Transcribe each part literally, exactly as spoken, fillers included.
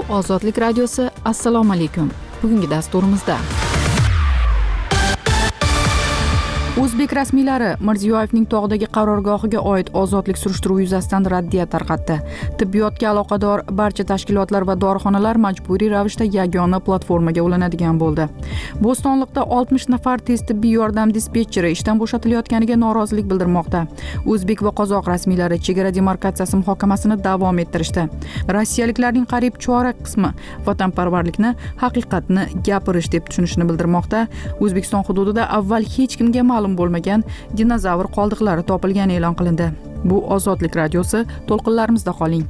Ozodlik radiosi. Assalomu alaykum. Bugungi dasturimizda O'zbek rasmiylari Mirziyoyevning tog'dagi qarorgohiga oid ozodlik surishtiruvi yuzasidan raddiya tarqatdi. Tibbiyotga aloqador barcha tashkilotlar va dorixonalar majburiy ravishda yagona platformaga ulanadigan bo'ldi. Bo'stonliqda oltmish nafar tez tibbiy yordam dispetcheri ishdan bo'shatilayotganiga norozilik bildirmoqda. O'zbek va qozoq rasmiylari chegara demarkatsiyasi muhokamasini davom ettirishdi. Rossiyaliklarning qariyb chorak qismi vatanparvarlikni, haqiqatni gapirish deb tushunishini bildirmoqda. O'zbekiston hududida avval hech kimga ma'lum bo'lmagan dinozavr qoldiqlari topilgani e'lon qilindi. Bu Ozodlik radiosi, to'lqinlarimizda qoling.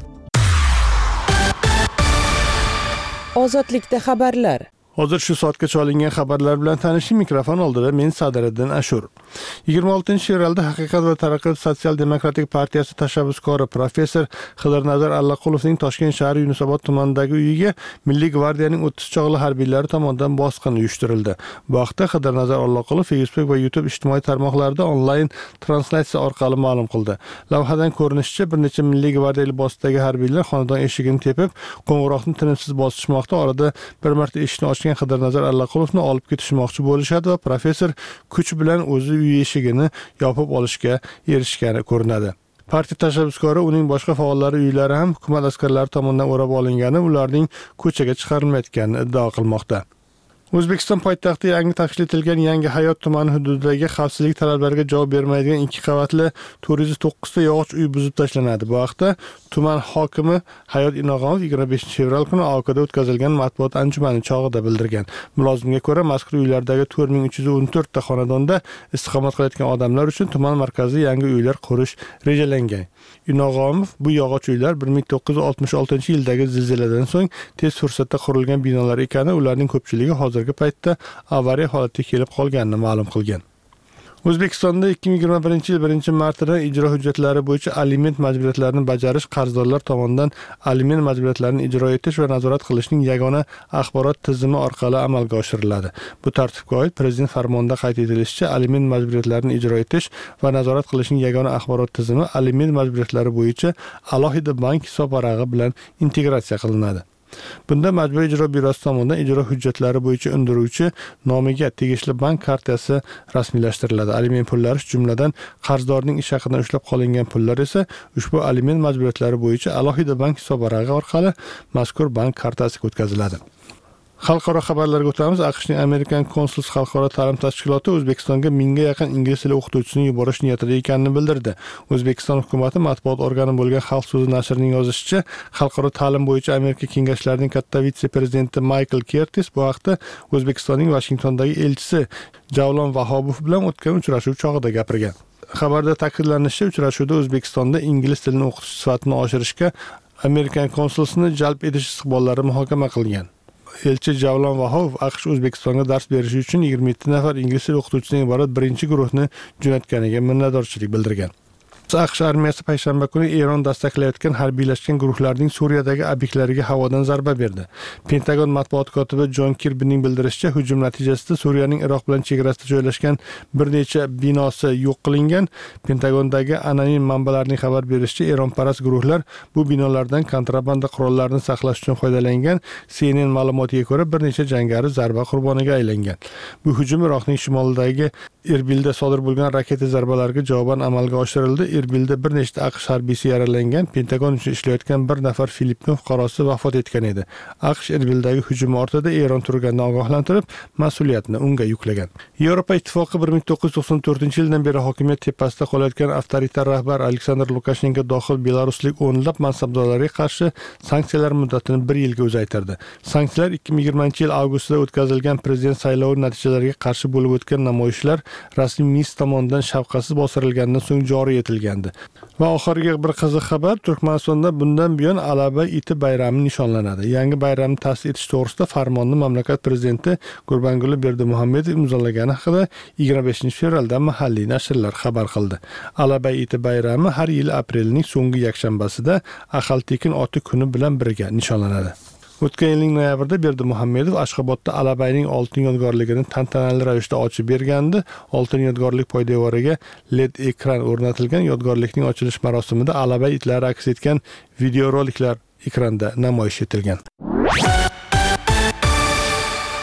Ozodlikda xabarlar. Hozir shu soatgacha olingan xabarlar bilan tanishing. Mikrofon oldida men Sadiriddin Ashur. yigirma oltinchi fevralda Haqiqat va taraqqiyot sotsial-demokratik partiyasi tashabbuskori professor Xidirnazar Allaqulovning Toshkent shahri Yunusobod tumanidagi uyiga Milliy gvardiyaning o'ttiz chog'li harbiylari tomonidan bosqin uyushtirildi. Bu haqda Xidirnazar Allaqulov Facebook va YouTube ijtimoiy tarmoqlarida onlayn translyatsiya orqali ma'lum qildi. Lavhadan ko'rinishicha, bir necha Milliy gvardiya libosidagi harbiylar xonadon eshigini tepib, qo'ng'iroqni tinimsiz bosishmoqda. Orada bir marta eshikni ochgan Xidirnazar Allaqulovni olib ketishmoqchi bo'lishadi va professor kuch bilan o'zi uy eshigini yopib olishga erishgani ko'rinadi. Partiya tashabbuskori uning boshqa faollari uylari ham hukumat askarlari tomonidan o'rab olingani, ularning ko'chaga chiqarilmayotganini iddao qilmoqda. O'zbekiston poytaxti yangi tashkil etilgan Yangi Hayot tumani hududidagi xavfsizlik talablariga javob bermaydigan ikki qavatli to'rt yuz to'qqiz ta yog'och uy buzib tashlanadi. Bu haqda tuman hokimi Hayot Inoqonov yigirma beshinchi fevral kuni A O K'da o'tkazilgan matbuot anjumani chog'ida bildirgan. Mulozimga ko'ra, mazkur uylardagi to'rt ming uch yuz o'n to'rt ta xonadonda istiqomat qilayotgan odamlar uchun tuman markazida yangi uylar qurish rejalangan. Inoqonov bu yog'och uylar bir ming to'qqiz yuz oltmish oltinchi yildagi zilziladan so'ng tez fursatda qurilgan binolar ekani, ularning ko'pchiligi hozirgi paytda avariya holatga kelib qolganini ma'lum qilgan. O'zbekistonda ikki ming yigirma birinchi yil birinchi martidan ijro hujjatlari bo'yicha aliment majburiyatlarini bajarish qarzdorlar tomonidan aliment majburiyatlarini ijro etish va nazorat qilishning yagona axborot tizimi orqali amalga oshiriladi. Bu tartibga oid Prezident farmonida qayd etilishicha, aliment majburiyatlarini ijro etish va nazorat qilishning yagona axborot tizimi aliment majburiyatlari bo'yicha alohida bank hisobvarag'i bilan integratsiya qilinadi. Bunda Majburiy ijro byurosi tomonidan ijro hujjatlari bo'yicha undiruvchi nomiga tegishli bank kartasi rasmiylashtiriladi. Aliment pullari, jumladan qarzdorning ish haqidan ushlab qolingan pullar esa ushbu aliment majburiyatlari bo'yicha alohida bank hisobvarag'i orqali mazkur bank kartasiga o'tkaziladi. Xalqaro xabarlarga o'tamiz. AQShning American Consulate xalqaro ta'lim tashkiloti O'zbekistonga mingga yaqin ingliz tili o'qituvchisini yuborish niyatida ekanini bildirdi. O'zbekiston hukumati matbuot organi bo'lgan Xalq so'zi nashrining yozishicha, xalqaro ta'lim bo'yicha Amerika kengashlarining katta vitse-prezidenti Michael Curtis bu haqda O'zbekistonning Washingtondagi elchisi Javlon Vahobov bilan o'tgan uchrashuv chog'ida gapirgan. Xabarda ta'kidlanishicha, uchrashuvda O'zbekistonda ingliz tilini o'qitish sifatini oshirishga American Consulatesini jalb etish istiqbollari muhokama qilingan. Elchi Javlon Vahobov AQSh O'zbekistonga dars berish uchun yigirma yetti nafar ingliz tili o'qituvchisidan iborat birinchi guruhni jo'natganiga minnatdorchilik bildirgan. AQSh armiyasi payshanba kuni Eron dastaklayotgan harbiylashgan guruhlarning Suriyadagi obyektlariga havodan zarba berdi. Pentagon matbuot kotibi Jon Kirbining bildirishicha, hujum natijasida Suriyaning Iroq bilan chegarasida joylashgan bir necha binosi yo'q qilingan. Pentagondagi anonim manbalarning xabar berishicha, Eronparast guruhlar bu binolardan kontrabanda qurollarni saqlash uchun foydalangan. C N N ma'lumotiga ko'ra, bir necha jangari zarba qurboniga aylangan. Bu hujum Iroqning shimolidagi Erbilda sodir bo'lgan raketa zarbalariga javoban amalga oshirildi. Erbilda bir nechta AQSh harbiysi yaralangan. Pentagon uchun ishlayotgan bir nafar Filippin fuqarosi vafot etgan edi. AQSh Erbildagi hujum ortida Eron turganini ogohlantirib, mas'uliyatni unga yuklagan. Yevropa Ittifoqi bir ming to'qqiz yuz to'qson to'rtinchi yildan beri hokimiyat tepasida qolayotgan avtoritar rahbar Aleksandr Lukashenko dohil belaruslik o'nlab mansabdorlarga qarshi sanksiyalar muddatini bir yilga uzaytirdi. Sanksiyalar ikki ming yigirmanchi yil avgustida o'tkazilgan prezident saylovi natijalariga qarshi bo'lib o'tgan namoyishlar rasmiy Minsk tomonidan shafqatsiz bostirilgandan so'ng joriy etilgan. Va oxirgi bir qiziq xabar, Turkmanistonda bundan buyon Alaba iti bayrami nishonlanadi. Yangi bayramni ta'sis etish to'g'risida farmonni mamlakat prezidenti Gurbanguli Berdimuhamedov imzolagani haqida yigirma beshinchi fevralda mahalliy nashrlar xabar qildi. Alaba iti bayrami har yil aprelning so'nggi yakshanbasida Axaltekin oti kuni bilan birga nishonlanadi. O'tgan yilning noyabrida Berdimuhamedov Ashxobodda Alabayning oltin yodgorligini tantanali ravishda ochib bergandi. Oltin yodgorlik poydevoriga L E D ekran o'rnatilgan. Yodgorlikning ochilish marosimida Alabay itlari aks etgan videoroliklar ekranda namoyish etilgan.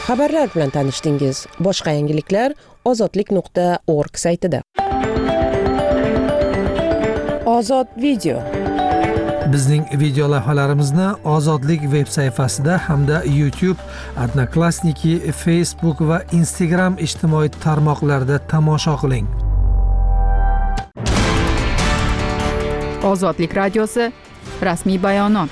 Xabarlar bilan tanishdingiz. Boshqa yangiliklar ozodlik nuqta org saytida. Ozod video. Bizning video lavhalarimizni Ozodlik veb sayfasida hamda YouTube, Odnoklassniki, Facebook va Instagram ijtimoiy tarmoqlarida tomosha qiling. Ozodlik radiosi rasmiy bayonot.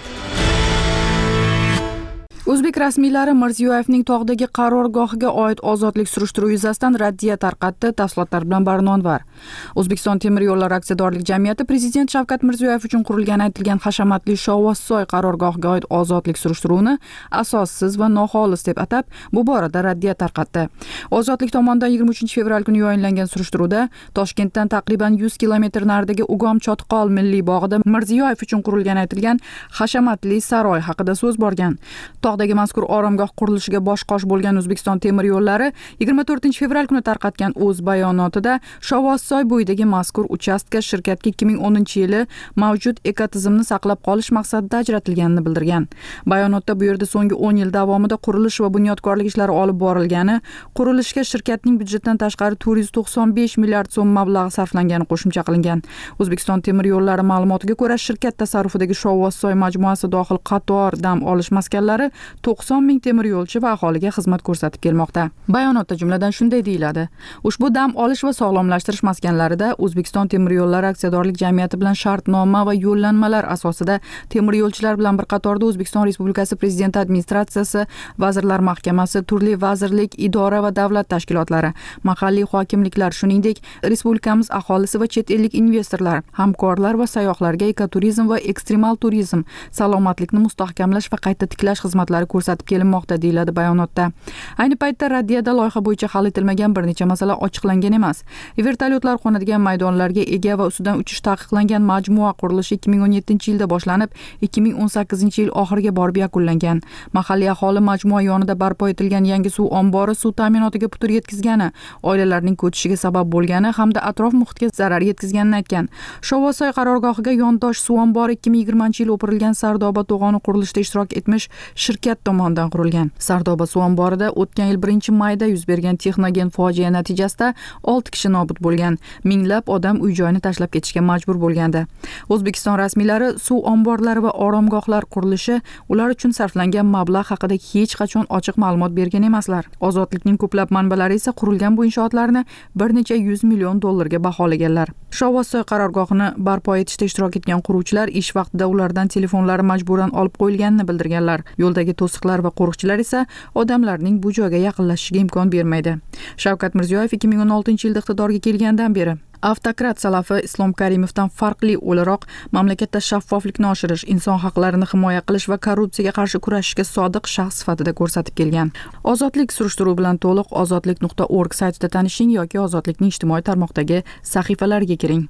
O'zbek rasmiylari Mirziyoyevning tog'dagi qarorgohiga oid ozodlik surishtiruvi yuzasidan raddiya tarqatdi. Tafsilotlar bilan Barnonvar. O'zbekiston temir yo'llari aksiyadorlik jamiyati Prezident Shavkat Mirziyoyev uchun qurilgan aytilgan hashamatli Shovvozsoy qarorgohiga oid ozodlik surishtiruvini asossiz va noxolis deb atab, bu borada raddiya tarqatdi. Ozodlik tomonidan yigirma uchinchi fevral kuni yo'llangan surishtiruvda Toshkentdan taqriban yuz kilometr naridagi Ugom Chotqol milliy bog'ida Mirziyoyev uchun qurilgan aytilgan hashamatli saroy haqida so'z borgan. Tog'dagi mazkur oromgoh qurilishiga bosh-qosh bo'lgan O'zbekiston temir yo'llari yigirma to'rtinchi fevral kuni tarqatgan o'z bayonotida Shovvozsoy bo'yidagi mazkur uchastka shirkatga ikki ming o'ninchi yili mavjud ekotizimni saqlab qolish maqsadida ajratilganini bildirgan. Bayonotda bu yerda so'nggi o'n yil davomida qurilish va bunyodkorlik ishlari olib borilgani, qurilishga shirkatning byudjetdan tashqari to'rt yuz to'qson besh milliard so'm mablag' sarflangani qo'shimcha qilingan. O'zbekiston temir yo'llari ma'lumotiga ko'ra, shirkat tasarrufidagi Shovvozsoy majmuasi dohil qator dam olish maskanlari to'qson ming temir yo'lchi va aholiga xizmat ko'rsatib kelmoqda. Bayonotda jumladan shunday deyiladi: ushbu dam olish va sog'lomlashtirish maskanlarida O'zbekiston temir yo'llari aksiyadorlik jamiyati bilan shartnoma va yo'llanmalar asosida temir yo'lchilar bilan bir qatorda O'zbekiston Respublikasi Prezidenti administratsiyasi, Vazirlar Mahkamasi, turli vazirlik, idora va davlat tashkilotlari, mahalliy hokimliklar, shuningdek respublikamiz aholisi va chet ellik investorlar, hamkorlar va sayyohlarga ekoturizm va ekstremal turizm, salomatlikni mustahkamlash va qayta tiklash xizmatlari ko'rsatib kelinmoqda, deyiladi bayonotda. Ayni paytda raddiyada loyiha bo'yicha hal etilmagan bir necha masala ochiqlangan emas. Vertolyotlar qo'nadigan maydonlarga ega va ustidan uchish taqiqlangan majmua qurilishi ikki ming o'n yettinchi yilda boshlanib, ikki ming o'n sakkizinchi yil oxiriga borib yakunlangan. Mahalliy aholi majmua yonida barpo etilgan yangi suv ombori suv ta'minotiga putur yetkazgani, oilalarning ko'chishiga sabab bo'lgani hamda atrof muhitga zarar yetkazganini aytgan. Shovvozsoy qarorgohiga yondosh suv ombori ikki ming yigirmanchi yil o'pirilgan Sardoba to'g'oni qurilishida ishtirok etmish shirkat tomonidan qurilgan. Sardoba suv omborida o'tgan yil birinchi mayda yuz bergan texnogen fojia natijasida olti kishi nobud bo'lgan. Minglab odam uy-joyini tashlab ketishga majbur bo'lgandi. O'zbekiston rasmiylari suv omborlari va oromgohlar qurilishi, ular uchun sarflangan mablag' haqida hech qachon ochiq ma'lumot bergan emaslar. Ozodlikning ko'plab manbalari esa qurilgan bu inshootlarni bir necha yuz million dollarga baholaganlar. Shovvozsoy qarorgohini barpo etishda ishtirok etgan quruvchilar ish vaqtida ulardan telefonlari majburan olib qo'yilganini bildirganlar. Yo'ldagi to'siqlar va qo'riqchilar esa odamlarning bu joyga yaqinlashishiga imkon bermaydi. Shavkat Mirziyoyev ikki ming o'n oltinchi yilda iqtidorga kelgandan beri avtokrat Salafi Islom Karimovdan farqli o'laroq mamlakatda shaffoflikni oshirish, inson haqlarini himoya qilish va korrupsiyaga qarshi kurashishga sodiq shaxs sifatida ko'rsatib kelgan. Ozodlik surishtiruvi bilan to'liq ozodlik nuqta org saytida tanishing yoki Ozodlikning ijtimoiy tarmoqdagi sahifalariga kiring.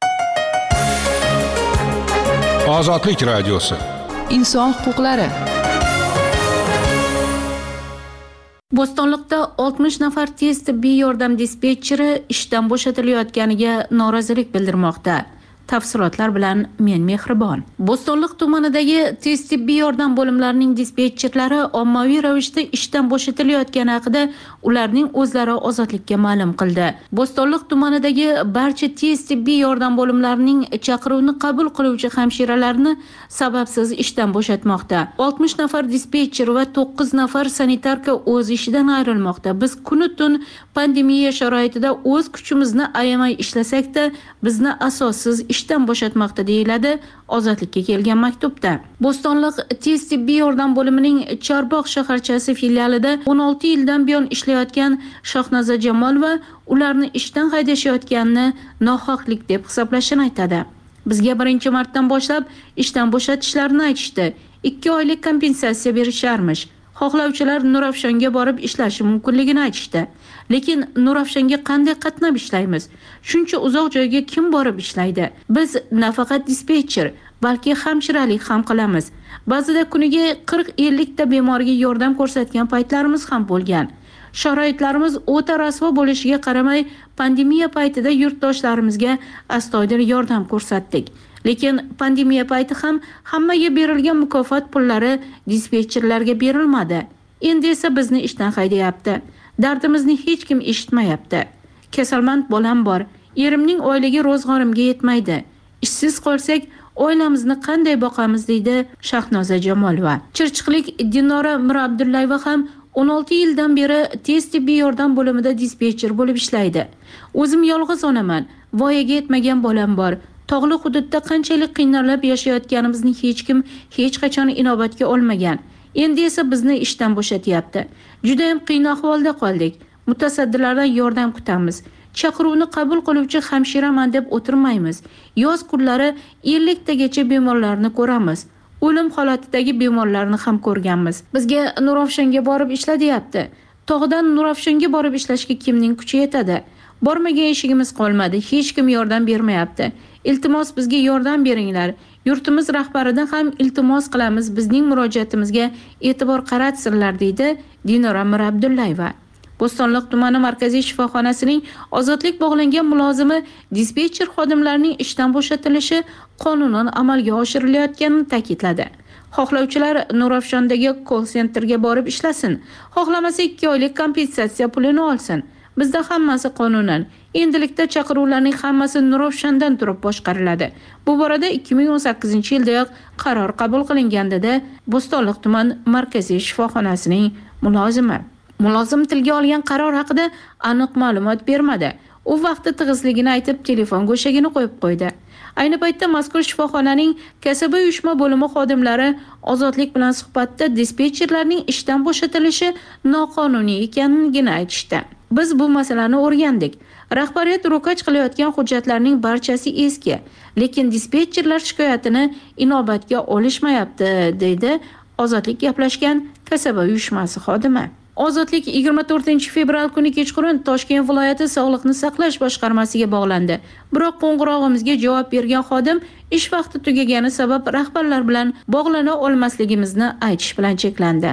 Ozodlik radiosi. Inson huquqlari. Bo'stonliqda oltmish nafar tez tibbiy yordam dispetcheri ishdan bo'shatilayotganiga norozilik bildirmoqda. Tafsilotlar bilan men Mehribon. Bo'stonliq tumanidagi tez tibbiy yordam bo'limlarining dispetcherlari ommaviy ravishda ishdan bo'shatilayotgani haqida ularning o'zlari ozodlikka ma'lum qildi. Bo'stonliq tumanidagi barcha tez tibbiy yordam bo'limlarining chaqiruvni qabul qiluvchi hamshiralarni sababsiz ishdan bo'shatmoqda. oltmish nafar dispetcher va to'qqiz nafar sanitarka o'z ishidan ayrilmoqda. Biz kuni-tun pandemiya sharoitida o'z kuchimizni ayamay ishlasak-da, bizni asossiz ishdan bo'shatmoqda, deyiladi Ozodlikka kelgan maktubda. Bo'stonliq tez tibbiy yordam bo'limining Chorboq shaharchasi filialida o'n olti yildan buyon ishlayotgan Shohnaza Jamolova ularni ishdan haydashayotganini nohaqlik deb hisoblashini aytadi. Bizga birinchi martdan boshlab ishdan bo'shatishlarini aytishdi. ikki oylik kompensatsiya berisharmish. Xohlovchilar Nurafshonga borib ishlashi mumkinligini aytishdi. Lekin Nurafshonga qanday qatnab ishlaymiz? Shuncha uzoq joyga kim borib ishlaydi? Biz nafaqat dispetcher, balki hamshiralik ham qilamiz. Ba'zida kuniga qirq ellik ta bemorga yordam ko'rsatgan paytlarimiz ham bo'lgan. Sharoitlarimiz o'ta rasvo bo'lishiga qaramay, pandemiya paytida yurtdoshlarimizga astoydil yordam ko'rsatdik. Lekin pandemiya payti ham hammaga berilgan mukofot pullari dispetcherlarga berilmadi. endi esa bizni ishdan haydayapti. Dardimizni hech kim eshitmayapti. Kasalmand bolam bor. Erimning oyligi ro'zg'orimga yetmaydi. Ishsiz qolsak, oilamizni qanday boqamiz, deydi Shahnoza Jamolova. Chirchiqlik Dinora Mirabdullayeva ham o'n olti yildan beri tez tibbiy yordam bo'limida dispetcher bo'lib ishlaydi. O'zim yolg'iz onaman. Voyaga yetmagan bolam bor. Tog'li hududda qanchalik qiynalib yashayotganimizni hech kim hech qachon inobatga olmagan. Endi esa bizni ishdan bo'shatyapti. Juda ham qiyin ahvolda qoldik. Mutasaddilardan yordam kutamiz. Chaqiruvni qabul qiluvchi hamshiraman deb o'tirmaymiz. Yoz kunlari ellik tagacha bemorlarni ko'ramiz. O'lim holatidagi bemorlarni ham ko'rganmiz. Bizga Nurafshonga borib ishla deyapti. Tog'dan Nurafshonga borib ishlashga kimning kuchi yetadi? Bormagan eshigimiz qolmadi. Hech kim yordam bermayapti. Iltimos bizga yordam beringlar. Yurtimiz rahbaridan ham iltimos qilamiz, bizning murojaatimizga e'tibor qaratsinlar, deydi Dinora Mirabdullayeva. Bo'stonliq tumani markaziy shifoxonasining ozodlik bog'langan mulozimi dispetcher xodimlarining ishdan bo'shatilishi qonunan amalga oshirilayotganini ta'kidladi. Xohlovchilar Nurafshondagi call centerga borib ishlasin, xohlamasa ikki oylik kompensatsiya pulini olsin. Bizda hammasi qonunan. Endilikda chaqiruvlarning hammasi Nurafshondan turib boshqariladi. Bu borada ikki ming o'n sakkizinchi yildayoq qaror qabul qilingan, dedi Bo'stonliq tuman markaziy shifoxonasining mulozimi. Mulozim tilga olgan qaror haqida aniq ma'lumot bermadi. U vaqtda tig'izligini aytib, telefon go'shagini qo'yib qo'ydi. Ayni paytda mazkur shifoxonaning kasaba uyushma bo'limi xodimlari ozodlik bilan suhbatda dispetcherlarning ishdan bo'shatilishi noqonuniy ekanligini aytishdi. Biz bu masalani o'rgandik. Rahbariyat ro'kach qilayotgan hujjatlarning barchasi eski, lekin dispetcherlar shikoyatini inobatga olishmayapti, deydi Ozodlik gaplashgan kasaba uyushmasi xodimi. Ozodlik yigirma to'rtinchi fevral kuni kechqurun Toshkent viloyati Sog'liqni saqlash boshqarmasiga bog'landi. Biroq qo'ng'irog'imizga javob bergan xodim ish vaqti tugagani sabab rahbarlar bilan bog'lana olmasligimizni aytish bilan cheklandi.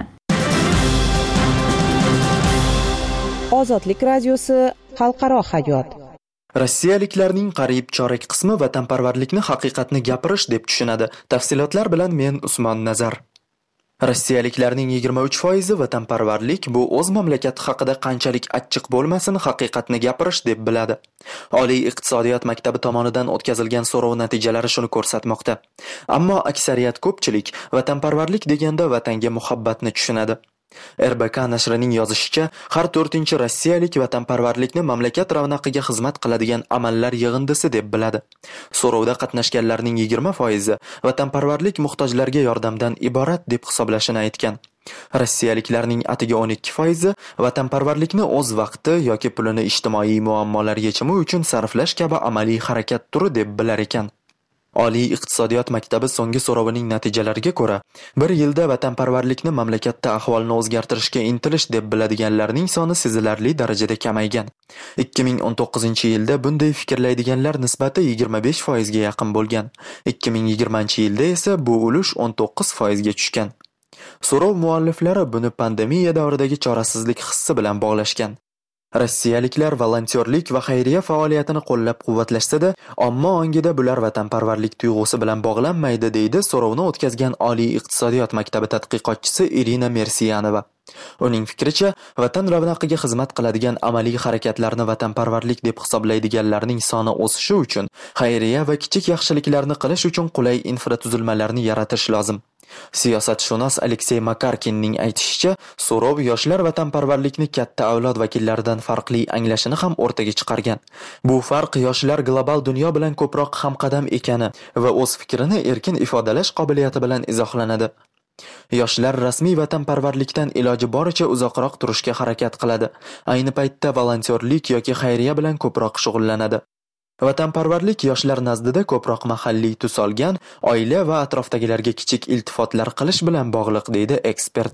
Ozodlik radiosi xalqaro hayot. Rossiyaliklarning qariyb chorak qismi vatanparvarlikni haqiqatni gapirish deb tushunadi. Tafsilotlar bilan men Usmon Nazar. Rossiyaliklarning yigirma uch foizi vatanparvarlik bu o'z mamlakati haqida qanchalik achchiq bo'lmasin haqiqatni gapirish deb biladi. Oliy iqtisodiyot maktabi tomonidan o'tkazilgan so'rov natijalari shuni ko'rsatmoqda. Ammo aksariyat ko'pchilik vatanparvarlik deganda vatanga muhabbatni tushunadi. R B K nashrining yozishicha, har to'rtinchi rossiyalik vatanparvarlikni mamlakat ravnaqiga xizmat qiladigan amallar yig'indisi deb biladi. So'rovda qatnashganlarning yigirma foizi vatanparvarlik muhtojlarga yordamdan iborat deb hisoblashini aytgan. Rossiyaliklarning atigi o'n ikki foizi vatanparvarlikni o'z vaqti yoki pulini ijtimoiy muammolar yechimi uchun sarflash kabi amaliy harakat turi deb bilar ekan. Oliy iqtisodiyot maktabi so'nggi so'rovining natijalariga ko'ra, bir yilda vatanparvarlikni mamlakatda ahvolni o'zgartirishga intilish deb biladiganlarning soni sezilarli darajada kamaygan. ikki ming o'n to'qqizinchi yilda bunday fikrlaydiganlar nisbati yigirma besh foizga yaqin bo'lgan. ikki ming yigirmanchi yilda esa bu ulush o'n to'qqiz foizga tushgan. So'rov mualliflari buni pandemiya davridagi chorasizlik hissi bilan bog'lashgan. Rossiyaliklar volontyorlik va xayriya faoliyatini qo'llab-quvvatlashsa-da, ammo ongida bular vatanparvarlik tuyg'usi bilan bog'lanmaydi, deydi so'rovni o'tkazgan Oliy iqtisodiyot maktabi tadqiqotchisi Irina Mersiyanova. Uning fikricha, vatan ravnaqiga xizmat qiladigan amaliy harakatlarni vatanparvarlik deb hisoblaydiganlarning soni o'sishi uchun xayriya va kichik yaxshiliklarni qilish uchun qulay infratuzilmalarni yaratish lozim. Siyosatshunos Aleksey Makarkinning aytishicha, so'rov yoshlar vatanparvarlikni katta avlod vakillaridan farqli anglashini ham o'rtaga chiqargan. Bu farq yoshlar global dunyo bilan ko'proq hamqadam ekani va o'z fikrini erkin ifodalash qobiliyati bilan izohlanadi. Yoshlar rasmiy vatanparvarlikdan iloji boricha uzoqroq turishga harakat qiladi. Ayni paytda volontyorlik yoki xayriya bilan ko'proq shug'ullanadi. Vatanparvarlik yoshlar nazdida ko'proq mahalliy tus olgan, oila va atrofdagilarga kichik iltifotlar qilish bilan bog'liq, deydi ekspert.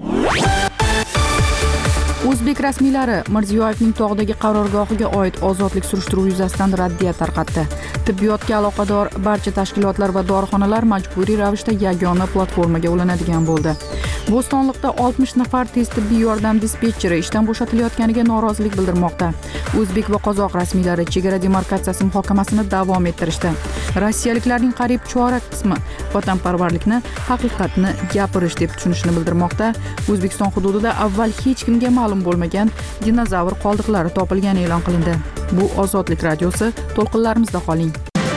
O'zbek rasmiylari Mirziyoyevning tog'dagi qarorgohiga oid ozodlik surishtiruvi yuzasidan raddiya tarqatdi. Tibbiyotga aloqador barcha tashkilotlar va dorixonalar majburiy ravishda yagona platformaga ulanadigan bo'ldi. Bo'stonliqda oltmish nafar tez tibbiy yordam dispetcheri ishdan bo'shatilayotganiga norozilik bildirmoqda. O'zbek va qozoq rasmiylari chegara demarkatsiyasi muhokamasini davom ettirishdi. Rossiyaliklarning qariyb chorak qismi vatanparvarlikni haqiqatni gapirish deb tushunishini bildirmoqda. O'zbekiston hududida avval hech kimga ma'lum bo'lmagan dinozavr qoldiqlari topilgani e'lon qilindi. Bu Ozodlik radiosi, to'lqinlarimizda qoling.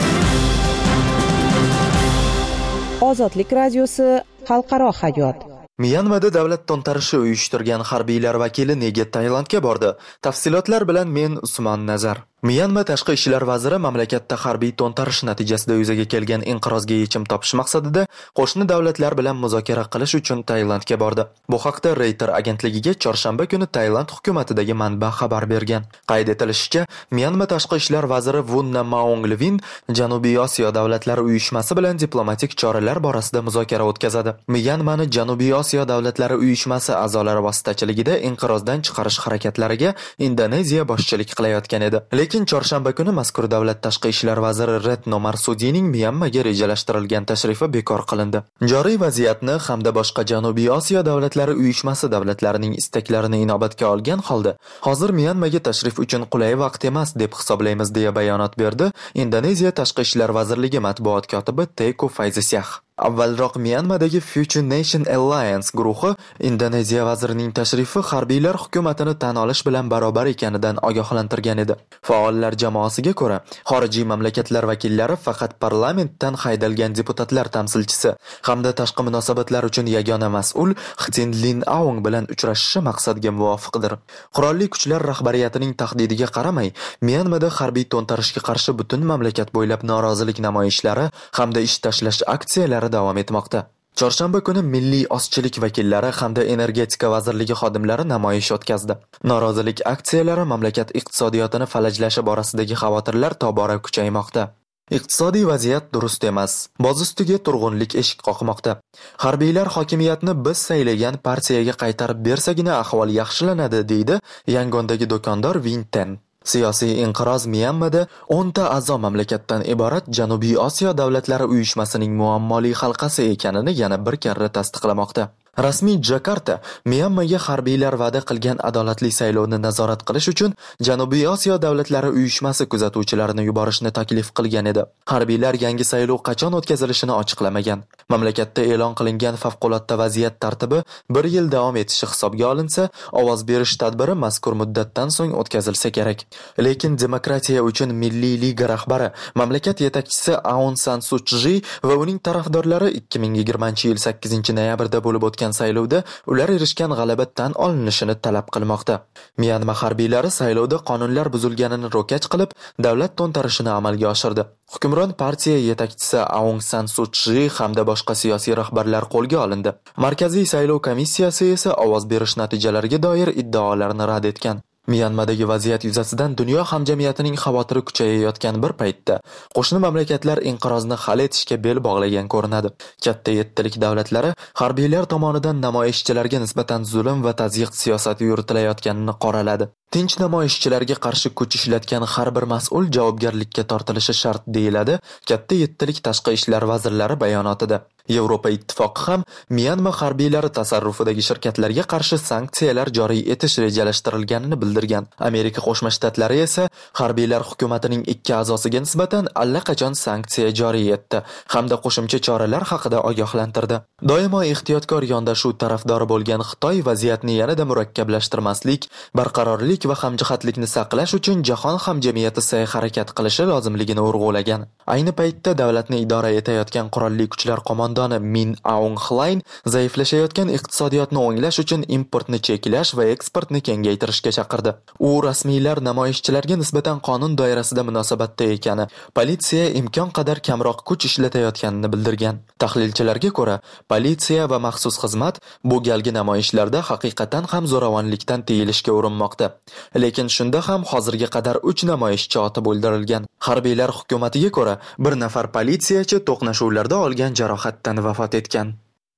Ozodlik radiosi xalqaro hayot. Myanmada davlat to'ntarishi uyushtirgan harbiylar vakili nega Tailandga bordi? Tafsilotlar bilan men Usmon Nazar. Myanma tashqi ishlar vaziri mamlakatda harbiy to'ntarish natijasida yuzaga kelgan inqirozga yechim topish maqsadida qo'shni davlatlar bilan muzokara qilish uchun Tailandga bordi. Bu haqda Reuters agentligiga chorshanba kuni Tailand hukumatidagi manba xabar bergan. Qayd etilishicha, Myanma tashqi ishlar vaziri Wunna Maunglvin Janubiy Osiyo davlatlari uyushmasi bilan diplomatik choralar borasida muzokara o'tkazadi. Myanmani Janubiy Osiyo davlatlari uyushmasi a'zolari vositachiligida inqirozdan chiqarish harakatlariga Indoneziya boshchilik qilayotgan edi. Lekin chorshanba kuni mazkur davlat tashqi ishlar vaziri Retno Marsudining Myanmaga rejalashtirilgan tashrifi bekor qilindi. Joriy vaziyatni hamda boshqa Janubiy Osiyo davlatlari uyushmasi davlatlarining istaklarini inobatga olgan holda, hozir Myanmaga tashrif uchun qulay vaqt emas deb hisoblaymiz deya bayonot berdi Indoneziya tashqi ishlar vazirligi matbuot kotibi Teuku Faizasyah. Avvalroq Myanmadagi Future Nation Alliance guruhi Indoneziya vazirining tashrifi harbiylar hukumatini tan olish bilan barobar ekanidan ogohlantirgan edi. Faollar jamoasiga ko'ra, xorijiy mamlakatlar vakillari faqat parlamentdan haydalgan deputatlar tamsilchisi hamda tashqi munosabatlar uchun yagona mas'ul Htin Lin Aung bilan uchrashishi maqsadga muvofiqdir. Qurolli kuchlar rahbariyatining tahdidiga qaramay, Myanmada harbiy to'ntarishga qarshi butun mamlakat bo'ylab norozilik namoyishlari hamda ish tashlash aksiyalari davom etmoqda. Chorshanba kuni milliy ozchilik vakillari hamda energetika vazirligi xodimlari namoyish o'tkazdi. Norozilik aksiyalari mamlakat iqtisodiyotini falajlashi borasidagi xavotirlar tobora kuchaymoqda. Iqtisodiy vaziyat durust emas. Boz ustiga turg'unlik eshik qoqmoqda. Harbiylar hokimiyatni biz saylagan partiyaga qaytarib bersagina ahvol yaxshilanadi, deydi Yangondagi do'kondor Vinten. Siyosiy inqiroz Myanmada o'nta a'zo mamlakatdan iborat Janubiy Osiyo davlatlari uyushmasining muammoli halqasi ekanini yana bir karra tasdiqlamoqda. Rasmiy Jakarta Myanmaga harbiylar va'da qilgan adolatli saylovni nazorat qilish uchun Janubiy Osiyo davlatlari uyushmasi kuzatuvchilarini yuborishni taklif qilgan edi. Harbiylar yangi saylov qachon o'tkazilishini ochiqlamagan. Mamlakatda e'lon qilingan favqulodda vaziyat tartibi bir yil davom etishi hisobga olinsa, ovoz berish tadbiri mazkur muddatdan so'ng o'tkazilsa kerak. Lekin Demokratiya uchun Milliy liga rahbari, mamlakat yetakchisi Aung San Suu Kyi va uning tarafdorlari ikki ming yigirmanchi yil sakkizinchi noyabrda bo'lib o'tgan saylovda ular erishgan g'alaba tan olinishini talab qilmoqda. Myanma harbiylari saylovda qonunlar buzilganini ro'kach qilib, davlat to'ntarishini amalga oshirdi. Hukmron partiya yetakchisi Aung San Suu Kyi hamda boshqa siyosiy rahbarlar qo'lga olindi. Markaziy saylov komissiyasi esa ovoz berish natijalariga doir iddaolarni rad etgan. Myanmadagi vaziyat yuzasidan dunyo hamjamiyatining xavotiri kuchayayotgan bir paytda qo'shni mamlakatlar inqirozni hal etishga bel bog'lagan ko'rinadi. Katta yettilik davlatlari harbiylar tomonidan namoyishchilarga nisbatan zulm va tazyiq siyosati yuritilayotganini qoraladi. Tinch namoyishchilarga qarshi kuch ishlatgan har bir mas'ul javobgarlikka tortilishi shart, deyiladi katta yettilik tashqi ishlar vazirlari bayonotida. Yevropa ittifoqi ham Myanma harbiylari tasarrufidagi shirkatlarga qarshi sanksiyalar joriy etish rejalashtirilganini bildirgan. Amerika Qo'shma Shtatlari esa harbiylar hukumatining ikki a'zosiga nisbatan allaqachon sanksiya joriy etdi hamda qo'shimcha choralar haqida ogohlantirdi. Doimo ehtiyotkor yondashuv tarafdori bo'lgan Xitoy vaziyatni yanada murakkablashtirmaslik, barqarorlik va hamjihatlikni saqlash uchun jahon hamjamiyati sa'y-harakat qilishi lozimligini urg'ulagan. Ayni paytda davlatni idora etayotgan qurolli kuchlar qo'mondoni Min Aung Hlaing zaiflashayotgan iqtisodiyotni o'nglash uchun importni cheklash va eksportni kengaytirishga chaqirdi. U rasmiylar namoyishchilarga nisbatan qonun doirasida munosabatda ekani, politsiya imkon qadar kamroq kuch ishlatayotganini bildirgan. Tahlilchilarga ko'ra, politsiya va maxsus xizmat bu galgi namoyishlarda haqiqatan ham zo'ravonlikdan tiyilishga urinmoqda. Lekin shunda ham hozirga qadar uch namoyishchi otib o'ldirilgan. Harbiylar hukumatiga ko'ra, bir nafar politsiyachi to'qnashuvlarda olgan jarohatdan vafot etgan.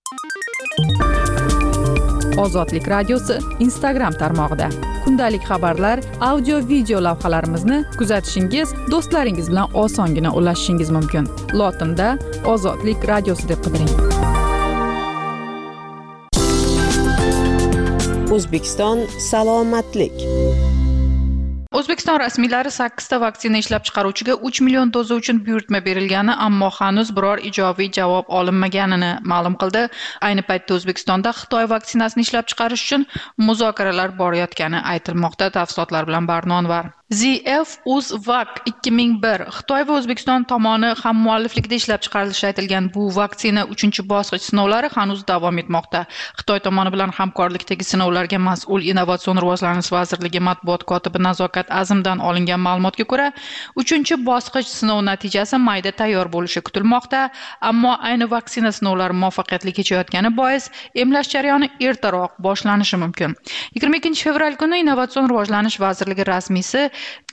Ozodlik radiosi Instagram tarmog'ida kundalik xabarlar, audio video lavhalarimizni kuzatishingiz, do'stlaringiz bilan osongina ulashishingiz mumkin. Lotinda Ozodlik radiosi deb qidiring. O'zbekiston salomatlik. O'zbekiston rasmiylari sakkizta vaksina ishlab chiqaruvchiga uch million doza uchun buyurtma berilgani, ammo hanuz biror ijobiy javob olinmaganini ma'lum qildi. Ayni paytda O'zbekistonda Xitoy vaksinasini ishlab chiqarish uchun muzokaralar borayotgani aytilmoqda. Tafsilotlar bilan Barnonvar. ZF-Uzvac ikki ming bir Xitoy va O'zbekiston tomoni hammualliflikda ishlab chiqarilishi aytilgan bu vaksina uchinchi bosqich sinovlari hanuz davom etmoqda. Xitoy tomoni bilan hamkorlikdagi sinovlarga mas'ul Innovatsion rivojlanish vazirligi matbuot kotibi Nazokat Azimdan olingan ma'lumotga ko'ra, uchinchi bosqich sinov natijasi mayda tayyor bo'lishi kutilmoqda, ammo ayni vaksina sinovlari muvaffaqiyatli kechayotgani bois emlash jarayoni ertaroq boshlanishi mumkin. yigirma ikkinchi fevral kuni Innovatsion rivojlanish vazirligi rasmiysi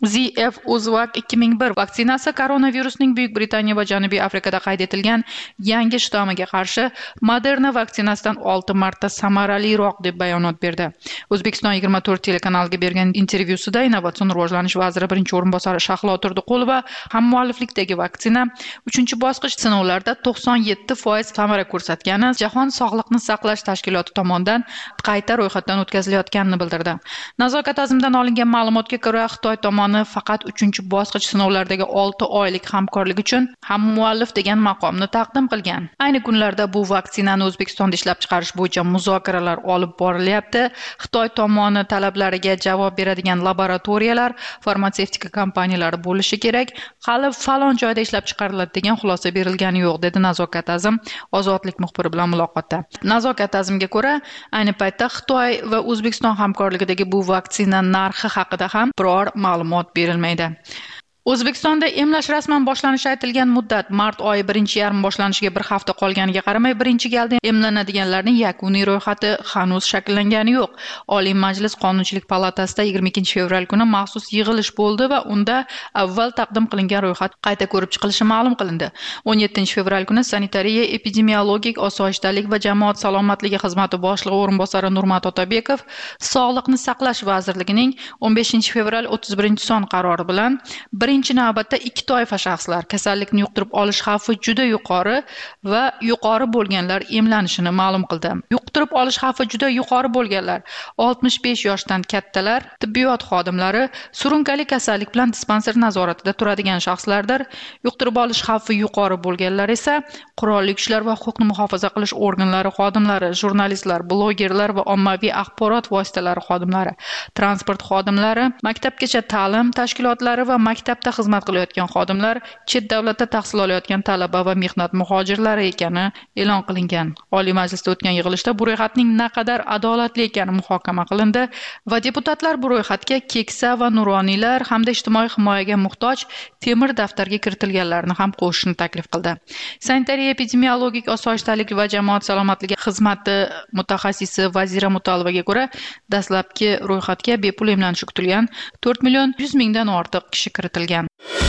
ZF-Uzvac ikki ming bir vaksinasi koronavirusning Buyuk Britaniya va Janubiy Afrikada qayd etilgan yangi shtammiga qarshi Moderna vaksinasidan olti marta samaraliroq deb bayonot berdi. O'zbekiston yigirma to'rt telekanaliga bergan intervyusida Innovatsion rivojlanish vaziri birinchi o'rinbosari Shahlo Turdiqulova hammualliflikdagi vaksina uchinchi bosqich sinovlarda to'qson yetti foiz samara ko'rsatgani, Jahon Sog'liqni saqlash tashkiloti tomonidan qayta ro'yxatdan o'tkazilayotganini bildirdi. Nazokat Azimdan olingan ma'lumotga ko'ra, Xitoy tomoni faqat uchinchi bosqich sinovlaridagi olti oylik hamkorlik uchun hammuallif degan maqomni taqdim qilgan. Ayni kunlarda bu vaksinani O'zbekistonda ishlab chiqarish bo'yicha muzokaralar olib borilyapti. Xitoy tomoni talablariga javob beradigan laboratoriyalar, farmatsevtika kompaniyalari bo'lishi kerak. Hali falon joyda ishlab chiqariladi degan xulosa berilgani yo'q, dedi Nazokat Azim Ozodlik muxbiri bilan muloqotda. Nazokat Azimga ko'ra, ayni paytda Xitoy va O'zbekiston hamkorligidagi bu vaksina narxi haqida ham biror ma'lumot berilmaydi. O'zbekistonda emlash rasman boshlanishi aytilgan muddat mart oyi birinchi yarmi boshlanishiga bir hafta qolganiga qaramay, birinchi galda emlanadiganlarning yakuniy ro'yxati hanuz shakllangani yo'q. Oliy Majlis Qonunchilik palatasida yigirma ikkinchi fevral kuni maxsus yig'ilish bo'ldi va unda avval taqdim qilingan ro'yxat qayta ko'rib chiqilishi ma'lum qilindi. o'n yettinchi fevral kuni Sanitariya, epidemiologik osoyishtalik va jamoat salomatligi xizmati boshlig'i o'rinbosari Nurmat Otabekov Sog'liqni saqlash vazirligining o'n beshinchi fevral o'ttiz birinchi son qarori bilan birinchi navbatda ikki toifa shaxslar kasallikni yuqtirib olish xavfi juda yuqori va yuqori bo'lganlar emlanishini ma'lum qildi. Yuqtirib olish xavfi juda yuqori bo'lganlar oltmish besh yoshdan kattalar, tibbiyot xodimlari, surunkali kasallik bilan dispanser nazoratida turadigan shaxslardir. Yuqtirib olish xavfi yuqori bo'lganlar esa qurolli kuchlar va huquqni muhofaza qilish organlari xodimlari, jurnalistlar, blogerlar va ommaviy axborot vositalari xodimlari, transport xodimlari, maktabgacha ta'lim tashkilotlari va maktabda xizmat qilayotgan xodimlar, chet davlatda tahsil olayotgan talaba va mehnat muhojirlari ekani e'lon qilingan. Oliy Majlisda o'tgan yig'ilishda bu ro'yxatning naqadar adolatli ekani muhokama qilindi va deputatlar bu ro'yxatga keksa va nuroniylar hamda ijtimoiy himoyaga muhtoj temir daftarga kiritilganlarni ham qo'shishni taklif qildi. Sanitariya, epidemiologik osoyishtalik va jamoat salomatligi xizmati mutaxassisi Vazira Mutalovaga ko'ra, dastlabki ro'yxatga bepul emlanishi kutilgan to'rt million yuz mingdan ortiq kishi kiritilgan.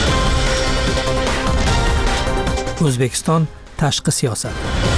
O'zbekiston tashqi siyosat.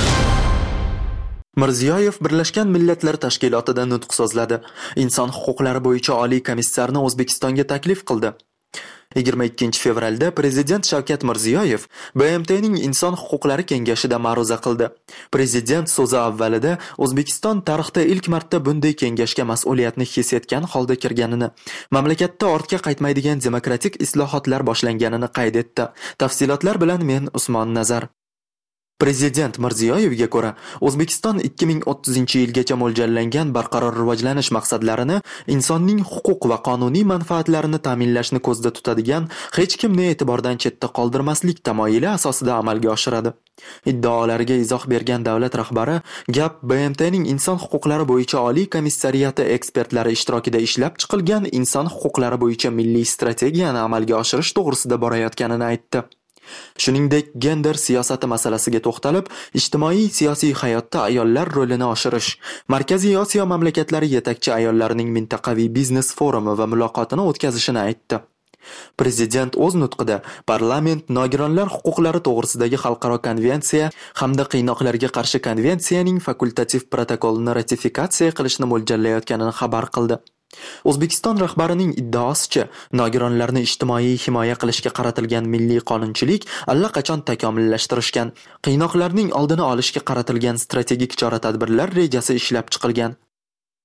Mirziyoyev Birlashgan Millatlar Tashkilotida nutq so'zladi. Inson huquqlari bo'yicha oliy komissarni O'zbekistonga taklif qildi. yigirma ikkinchi fevralda Prezident Shavkat Mirziyoyev B M T'ning Inson huquqlari kengashida ma'ruza qildi. Prezident so'zi avvalida O'zbekiston tarixda ilk marta bunday kengashga mas'uliyatni his etgan holda kirganini, mamlakatda ortga qaytmaydigan demokratik islohotlar boshlanganini qayd etdi. Tafsilotlar bilan men Usmon Nazar. Prezident Mirziyoyevga ko'ra, O'zbekiston ikki ming o'ttizinchi yilgacha mo'ljallangan barqaror rivojlanish maqsadlarini, insonning huquq va qonuniy manfaatlarini ta'minlashni ko'zda tutadigan, hech kimni e'tibordan chetda qoldirmaslik tamoyili asosida amalga oshiradi. Iddaolariga izoh bergan davlat rahbari gap B M T'ning inson huquqlari bo'yicha oliy komissariyati ekspertlari ishtirokida ishlab chiqilgan inson huquqlari bo'yicha milliy strategiyani amalga oshirish to'g'risida borayotganini aytdi. Shuningdek, gender siyosati masalasiga to'xtalib, ijtimoiy siyosiy hayotda ayollar rolini oshirish, Markaziy Osiyo mamlakatlari yetakchi ayollarining mintaqaviy biznes forumi va muloqotini o'tkazishini aytdi. Prezident o'z nutqida parlament nogironlar huquqlari to'g'risidagi xalqaro konvensiya hamda qiynoqlarga qarshi konvensiyaning fakultativ protokolini ratifikatsiya qilishni mo'ljallayotganini xabar qildi. O'zbekiston rahbarining iddaosicha, nogironlarni ijtimoiy himoya qilishga qaratilgan milliy qonunchilik allaqachon takomillashtirishgan, qiynoqlarning oldini olishga qaratilgan strategik chora-tadbirlar rejasi ishlab chiqilgan.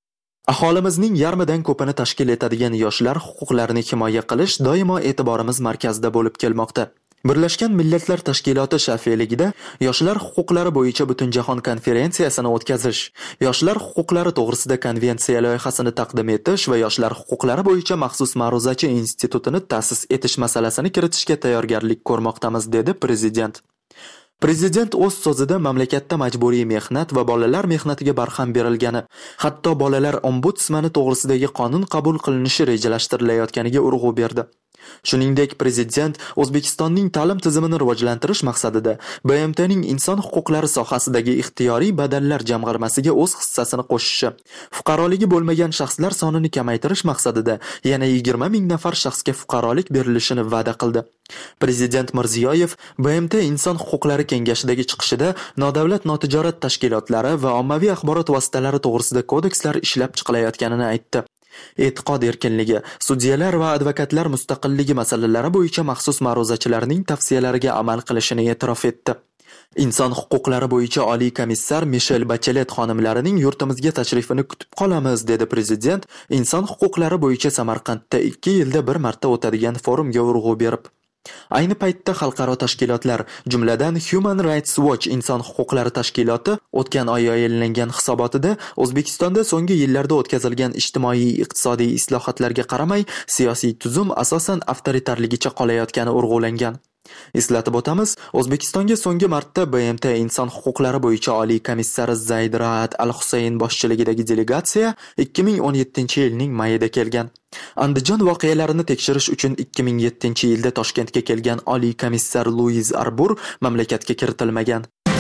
Aholimizning yarmidan ko'pini tashkil etadigan yoshlar huquqlarini himoya qilish doimo e'tiborimiz markazida bo'lib kelmoqda. Birlashgan Millatlar Tashkiloti shafeligida yoshlar huquqlari bo'yicha Butunjahon konferensiyasini o'tkazish, yoshlar huquqlari to'g'risida konvensiya loyihasini taqdim etish va yoshlar huquqlari bo'yicha maxsus ma'ruzachi institutini ta'sis etish masalasini kiritishga tayyorgarlik ko'rmoqdamiz, dedi prezident. Prezident o'z so'zida mamlakatda majburiy mehnat va bolalar mehnatiga barham berilgani, hatto bolalar ombudsmani to'g'risidagi qonun qabul qilinishi rejalashtirilayotganiga urg'u berdi. Shuningdek, prezident O'zbekistonning ta'lim tizimini rivojlantirish maqsadida B M T'ning inson huquqlari sohasidagi ixtiyoriy badallar jamg'armasiga o'z hissasini qo'shishi, fuqaroligi bo'lmagan shaxslar sonini kamaytirish maqsadida yana yigirma ming nafar shaxsga fuqarolik berilishini va'da qildi. Prezident Mirziyoyev B M T inson huquqlari kengashidagi chiqishida nodavlat notijorat tashkilotlari va ommaviy axborot vositalari to'g'risida kodekslar ishlab chiqilayotganini aytdi. E'tiqod erkinligi, sudyalar va advokatlar mustaqilligi masalalari bo'yicha maxsus ma'ruzachilarning tavsiyalariga amal qilishini e'tirof etdi. Inson huquqlari bo'yicha oliy komissar Michel Bachelet xonimlarining yurtimizga tashrifini kutib qolamiz, dedi prezident, inson huquqlari bo'yicha Samarqandda ikki yilda bir marta o'tadigan forumga urg'u berib. Ayni paytda xalqaro tashkilotlar, jumladan Human Rights Watch inson huquqlari tashkiloti o'tgan oy yayinlangan hisobotida O'zbekistonda so'nggi yillarda o'tkazilgan ijtimoiy-iqtisodiy islohotlarga qaramay, siyosiy tuzum asosan avtoritarligicha qolayotgani urg'ulangan. Eslatib o'tamiz, O'zbekistonga so'nggi marta B M T inson huquqlari bo'yicha oliy komissari Zayd Raad Al-Husayn boshchiligidagi delegatsiya ikki ming o'n yettinchi yilning mayida kelgan. Andijon voqealarini tekshirish uchun ikki ming yettinchi yilda Toshkentga kelgan oliy komissar Luiz Arbur mamlakatga kiritilmagan.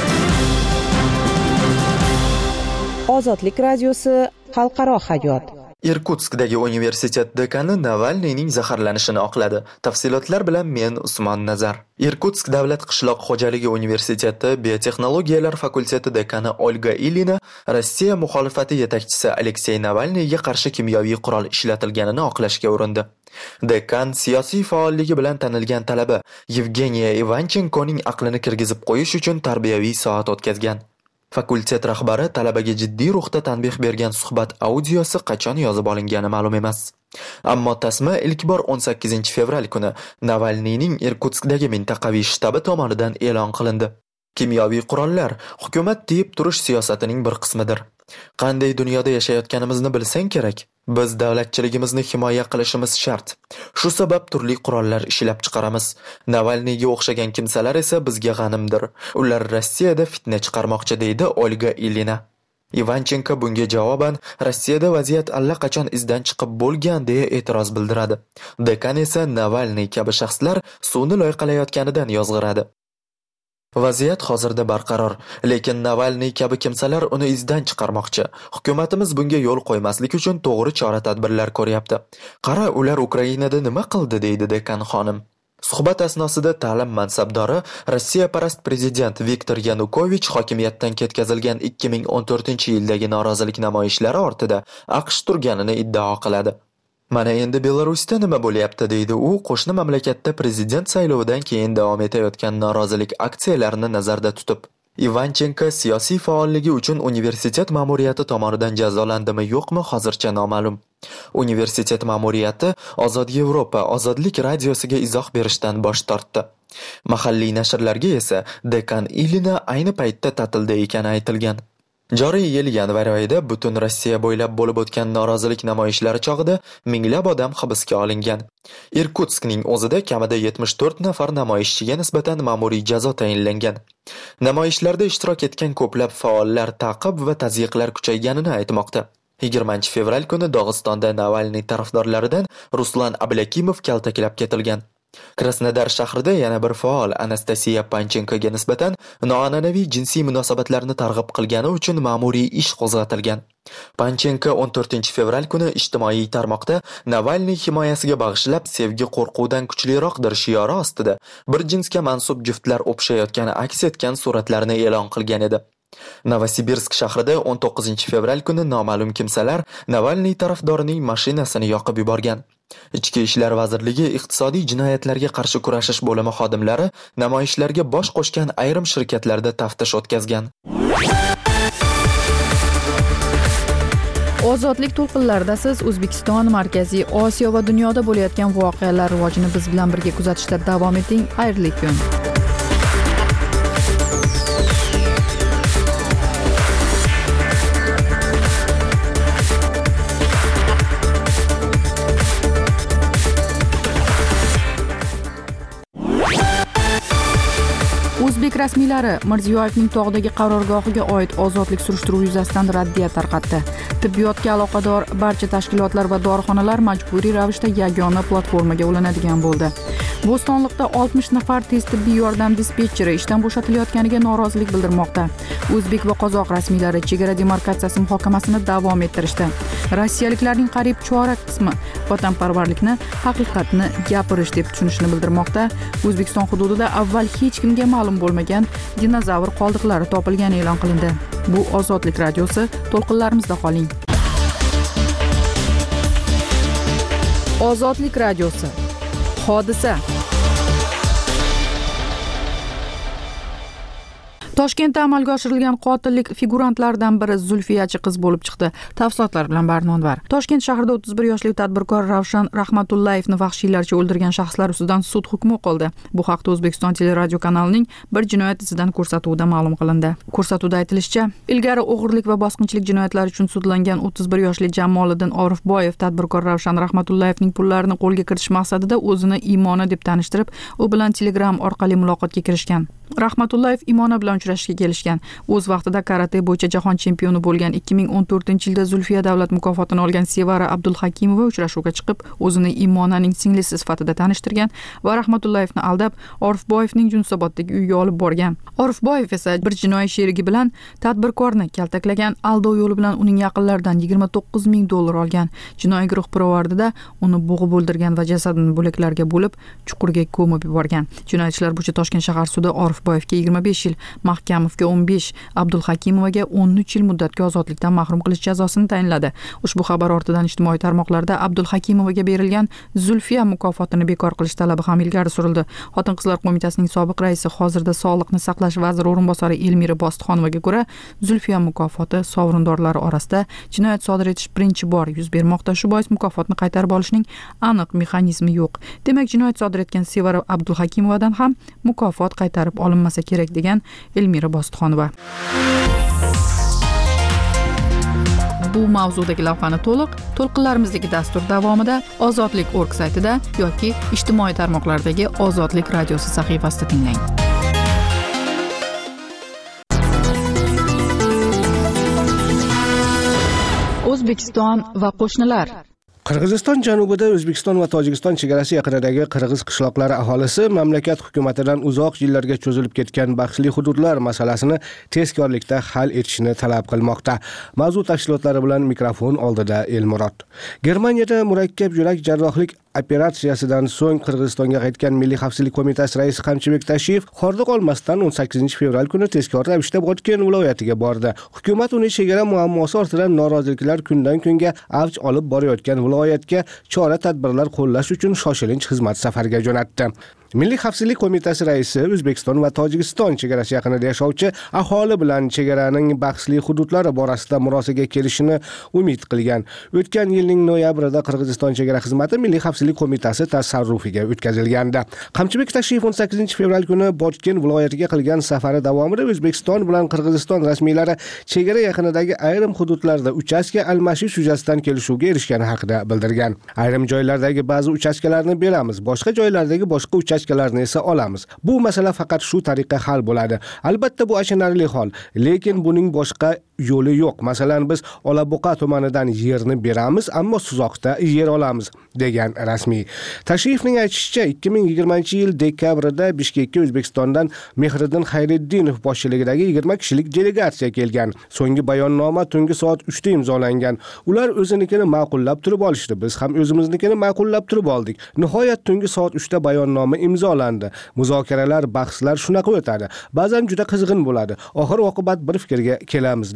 Ozodlik radiosi xalqaro hayot. Irkutskdagi universitet dekani Navalniyning zaharlanishini oqladi. Tafsilotlar bilan men Usmon Nazar. Irkutsk davlat qishloq xo'jaligi universiteti biotexnologiyalar fakulteti dekani Olga Ilina Rossiya muxolifati yetakchisi Aleksey Navalniyga qarshi kimyoviy qurol ishlatilganini oqlashga urindi. Dekan siyosiy faolligi bilan tanilgan talaba Yevgeniya Ivanchenkoning aqlini kirgizib qo'yish uchun tarbiyaviy soat o'tkazgan. Fakultet rahbari talabaga jiddiy ruhda tanbeh bergan suhbat audiosi qachon yozib olingani ma'lum emas. Ammo tasma ilk bor o'n sakkizinchi fevral kuni Navalniyning Irkutskdagi mintaqaviy shtabi tomonidan e'lon qilindi. Kimyoviy qurollar hukumat deyib turish siyosatining bir qismidir. Qanday dunyoda yashayotganimizni bilsang kerak. Biz davlatchiligimizni himoya qilishimiz shart. Shu sabab turli qurollar ishlab chiqaramiz. Navalniyga o'xshagan kimsalar esa bizga g'animdir. Ular Rossiyada fitna chiqarmoqchi, deydi Olga Ilina. Ivanchenko bunga javoban Rossiyada vaziyat allaqachon izdan chiqib bo'lgan deya e'tiroz bildiradi. Dekan esa Navalniy kabi shaxslar suvni loyqalayotganidan yozg'iradi. Vaziyat hozirda barqaror, lekin Navalniy kabi kimsalar uni izdan chiqarmoqchi. Hukumatimiz bunga yo'l qo'ymaslik uchun to'g'ri chora-tadbirlar ko'ryapti. Qara, ular Ukrainada nima qildi, deydi dekan xonim. Suhbat asnosida ta'lim mansabdori Rossiya parast prezident Viktor Yanukovich hokimiyatdan ketkazilgan ikki ming o'n to'rtinchi yildagi norozilik namoyishlari ortida AQSh turganini iddao qiladi. Mana endi Belarusda nima bo'lyapti, deydi u, qo'shni mamlakatda prezident saylovidan keyin davom etayotgan norozilik aksiyalarini nazarda tutib. Ivanchenko siyosiy faolligi uchun universitet ma'muriyati tomonidan jazolandimi yo'qmi hozircha noma'lum. Universitet ma'muriyati Ozod Yevropa Ozodlik radiosiga izoh berishdan bosh tortdi. Mahalliy nashrlarga esa dekan Ilina ayni paytda ta'tilda ekani aytilgan. Joriy yil yanvar oyida butun Rossiya bo'ylab bo'lib o'tgan norozilik namoyishlari chog'ida minglab odam hibsga olingan. Irkutskning o'zida kamida yetmish to'rt nafar namoyishchiga nisbatan ma'muriy jazo tayinlangan. Namoyishlarda ishtirok etgan ko'plab faollar ta'qib va tazyiqlar kuchayganini aytmoqda. yigirmanchi fevral kuni Dog'istonda Navalniy tarafdorlaridan Ruslan Ablakimov kaltaklab ketilgan. Krasnodar shahrida yana bir faol Anastasiya Panchenkoga nisbatan noan'anaviy jinsiy munosabatlarni targ'ib qilgani uchun ma'muriy ish qo'zg'atilgan. Panchenko o'n to'rtinchi fevral kuni ijtimoiy tarmoqda Navalniy himoyasiga bag'ishlab sevgi qo'rquvdan kuchliroqdir shiori ostida bir jinsga mansub juftlar o'pishayotgani aks etgan suratlarni e'lon qilgan edi. Novosibirsk shahrida o'n to'qqizinchi fevral kuni noma'lum kimsalar Navalniy tarafdorining mashinasini yoqib yuborgan. Ichki ishlar vazirligi iqtisodiy jinoyatlarga qarshi kurashish bo'limi xodimlari namoyishlarga bosh qo'shgan ayrim shirkatlarda taftish o'tkazgan. Ozodlik to'lqinlarida siz O'zbekiston, Markaziy Osiyo va dunyoda bo'layotgan voqealar rivojini biz bilan birga kuzatishda davom eting. Xayrli kun. O'zbek rasmiylari Mirziyoyevning tog'dagi qarorgohiga oid ozodlik surishtiruvi yuzasidan raddiya tarqatdi. Tibbiyotga aloqador barcha tashkilotlar va dorixonalar majburiy ravishda yagona platformaga ulanadigan bo'ldi. Bo'stonliqda oltmish nafar tez tibbiy yordam dispetcheri ishdan bo'shatilayotganiga norozilik bildirmoqda. O'zbek va qozoq rasmiylari chegara demarkatsiyasi muhokamasini davom ettirishdi. Rossiyaliklarning qariyb chorak qismi vatanparvarlikni, haqiqatni gapirish deb tushunishini bildirmoqda. O'zbekiston hududida avval hech kimga ma'lum bo'lmagan dinozavr qoldiqlari topilgani e'lon qilindi. Bu Ozodlik radiosi, to'lqinlarimizda qoling. Ozodlik radiosi. Hodisa. Toshkentda amalga oshirilgan qotillik figurantlaridan biri Zulfiyachi qiz bo'lib chiqdi. Tafsilotlar bilan Barnonvar. Toshkent shahrida o'ttiz bir yoshli tadbirkor Ravshan Rahmatullayevni vahshiylarcha o'ldirgan shaxslar ustidan sud hukmi o'qildi. Bu haqda O'zbekiston teleradio kanalining bir jinoyat izidan ko'rsatuvida ma'lum qilindi. Ko'rsatuvda aytilishicha, ilgari o'g'irlik va bosqinchilik jinoyatlari uchun sudlangan o'ttiz bir yoshli Jamoliddin Orifboyev tadbirkor Ravshan Rahmatullayevning pullarini qo'lga kiritish maqsadida o'zini Imona deb tanishtirib, u bilan Telegram orqali muloqotga kirishgan. Rahmatullayev Imona bilan uchrashishga kelishgan. O'z vaqtida karate bo'yicha jahon chempioni bo'lgan ikki ming o'n to'rtinchi yilda Zulfiya davlat mukofotini olgan Sevara Abdulhakimova uchrashuvga chiqib, o'zini Imonaning singlisi sifatida tanishtirgan va Rahmatullayevni aldab, Orifboyevning Yunusoboddagi uyiga olib borgan. Orifboyev esa bir jinoiy sherigi bilan tadbirkorni kaltaklagan, aldov yo'li bilan uning yaqinlaridan yigirma to'qqiz ming dollar olgan. Jinoiy guruh pirovardida uni bo'g'ib o'ldirgan va jasadini bo'laklarga bo'lib, chuqurga ko'mib yuborgan. Jinoyat ishlari bo'yicha Toshkent shahar sudi Orifboyevga yigirma besh yil, Mahkamovga o'n besh, Abdulhakimovaga o'n uch yil muddatga ozodlikdan mahrum qilish jazosini tayinladi. Ushbu xabar ortidan ijtimoiy tarmoqlarda Abdulhakimovaga berilgan Zulfiya mukofotini bekor qilish talabi ham ilgari surildi. Xotin-qizlar qo'mitasining sobiq raisi, hozirda Sog'liqni saqlash vaziri o'rinbosari Elmira Bostixonovaga ko'ra, Zulfiya mukofoti sovrindorlari orasida jinoyat sodir etish birinchi bor yuz bermoqda. Shu bois mukofotni qaytarib olishning aniq mexanizmi yo'q. Demak, jinoyat sodir etgan Sevara Abdulhakimovadan ham mukofot qaytarib olinmasa kerak degan Elmira Bostixonova. Bu mavzudagi lavhani to'liq to'lqinlarimizdagi dastur davomida ozodlik точка org saytida yoki ijtimoiy tarmoqlardagi Ozodlik radiosi sahifasida tinglang. O'zbekiston va qo'shnilar. Qirg'iziston janubida O'zbekiston va Tojikiston chegarasi yaqinidagi qirg'iz qishloqlari aholisi mamlakat hukumatidan uzoq yillarga cho'zilib ketgan bahsli hududlar masalasini tezkorlikda hal etishni talab qilmoqda. Mavzu tafsilotlari bilan mikrofon oldida Elmurod. Germaniyada murakkab yurak jarrohlik operatsiyasidan so'ng Qirg'izistonga qaytgan Milliy xavfsizlik qo'mitasi raisi Qamchibek Tashiyev hordiq olmasdan o'n sakkizinchi fevral kuni tezkor ravishda Botken viloyatiga bordi. Hukumat uni chegara muammosi ortidan noroziliklar kundan kunga avj olib borayotgan viloyatga chora tadbirlar qo'llash uchun shoshilinch xizmat safariga jo'natdi. Milliy xavfsizlik qo'mitasi raisi O'zbekiston va Tojikiston chegarasi yaqinida yashovchi aholi bilan chegaraning bahsli hududlari borasida murosaga kelishini umid qilgan. O'tgan yilning noyabrida Qirg'iziston chegara xizmati Milliy xavfsizlik qo'mitasi tasarrufiga o'tkazilgandi. Qamchibek Tashiyev o'n sakkizinchi fevral kuni Botken viloyatiga qilgan safari davomida O'zbekiston bilan Qirg'iziston rasmiylari chegara yaqinidagi ayrim hududlarda uchastka almashish yuzasidan kelishuvga erishgani haqida bildirgan. Ayrim joylardagi ba'zi uchastkalarni beramiz, boshqa joylardagi boshqa uchastkalarni esa olamiz. Bu masala faqat shu tariqa hal bo'ladi. Albatta bu achinarli hol, lekin buning boshqa yo'li yo'q. Masalan, biz Olabuqa tumanidan yerni beramiz, ammo Suzoqda yer olamiz degan rasmiy. Tashiyevning aytishicha, ikki ming yigirmanchi yil dekabrida Bishkekka O'zbekistondan Mehriddin Xayriddinov boshchiligidagi yigirma kishilik delegatsiya kelgan. So'nggi bayonnoma tungi soat uchda imzolangan. Ular o'zinikini ma'qullab turib olishdi. Biz ham o'zimiznikini ma'qullab turib oldik. Nihoyat tungi soat uchda bayonnoma imzolandi. Muzokaralar, bahslar shunaqa o'tadi. Ba'zan juda qizg'in bo'ladi. Oxir oqibat bir fikrga kelamiz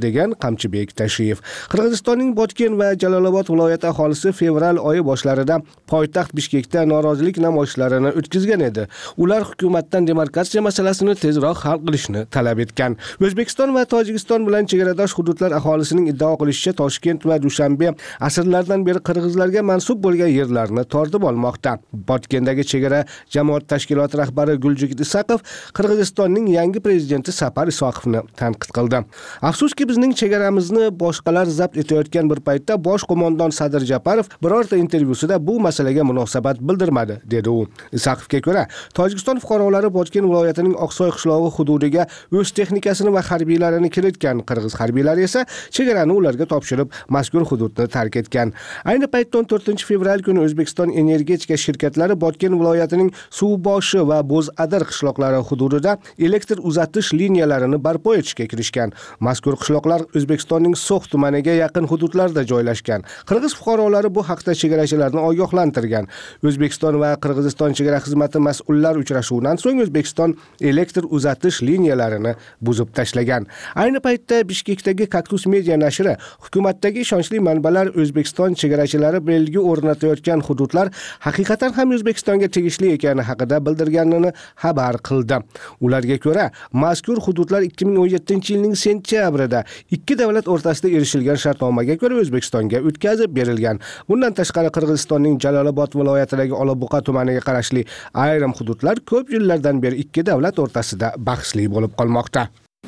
degan Qamchibek Tashiyev. Qirg'izistonning Botken va Jalolobod viloyati aholisi fevral oyi boshlarida poytaxt Bishkekda norozilik namoyishlarini o'tkazgan edi. Ular hukumatdan demarkatsiya masalasini tezroq hal qilishni talab etgan. O'zbekiston va Tojikiston bilan chegaradosh hududlar aholisining iddao qilishicha Toshkent va Dushanbe asrlardan beri qirg'izlarga mansub bo'lgan yerlarni tortib olmoqda. Botgendagi chegara jamoat tashkiloti rahbari Guljigit Isaqov Qirg'izistonning yangi prezidenti Sapar Isoqovni tanqid qildi. Afsuski bizning chegaramizni boshqalar zabt etayotgan bir paytda bosh qo'mondon Sadir Japarov birorta intervyusida bu masalaga munosabat bildirmadi, dedi u. Isaqovga ko'ra, Tojikiston fuqarolari Botken viloyatining Oqsoy qishlog'i hududiga o'z texnikasini va harbiylarini kiritgan. Qirg'iz harbiylari esa chegarani ularga topshirib, mazkur hududni tark etgan. Ayni paytda o'n to'rtinchi fevral kuni O'zbekiston energetika shirkatlari Botken viloyatining Suvboshi va Bo'zadir qishloqlari hududida elektr uzatish liniyalarini barpo etishga kirishgan. Mazkur qishloqlar O'zbekistonning So'x tumaniga yaqin hududlarda joylashgan. Qirg'iz fuqarolari bu haqda chegarachilarni ogohlantirgan. O'zbekiston va Qirg'iziston chegara xizmati mas'ullar uchrashuvidan so'ng O'zbekiston elektr uzatish liniyalarini buzib tashlagan. Ayni paytda Bishkekdagi Kaktus media nashri hukumatdagi ishonchli manbalar O'zbekiston chegarachilari belgi o'rnatayotgan hududlar haqiqatan ham O'zbekistonga tegishli ekani haqida bildirganini xabar qildi. Ularga ko'ra, mazkur hududlar ikki ming o'n yettinchi yilning sentyabrida ikki davlat o'rtasida erishilgan shartnomaga ko'ra O'zbekistonga o'tkazib berilgan. Bundan tashqari Qirg'izistonning Jalolobod viloyatidagi Olobuqa tumaniga qarashli ayrim hududlar ko'p yillardan beri ikki davlat o'rtasida bahsli bo'lib qolmoqda.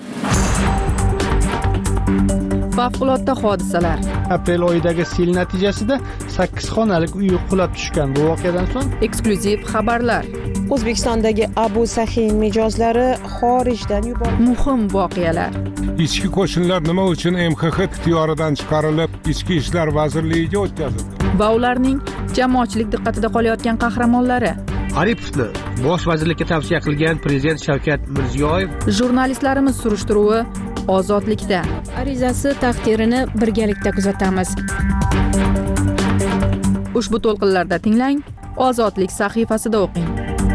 Favqulodda hodisalar. Aprel oyidagi sel natijasida sakkiz xonalik uy qulab tushgan. Bu voqeadan so'ng eksklyuziv xabarlar. O'zbekistondagi Abu Sahin mijozlari xorijdan yuborildi. Muhim voqealar. Ichki qo'shinlar nima uchun M X X ixtiyoridan chiqarilib, Ichki ishlar vazirligiga o'tkazildi? Va ularning jamoatchilik diqqatida qolayotgan qahramonlari. Aripovni bosh vazirlikka tavsiya qilgan prezident Shavkat Mirziyoyev. Jurnalistlarimiz surishtiruvi ozodlikda. Arizasi taqdirini birgalikda kuzatamiz. Ushbu to'lqinlarda tinglang, Ozodlik sahifasida o'qing.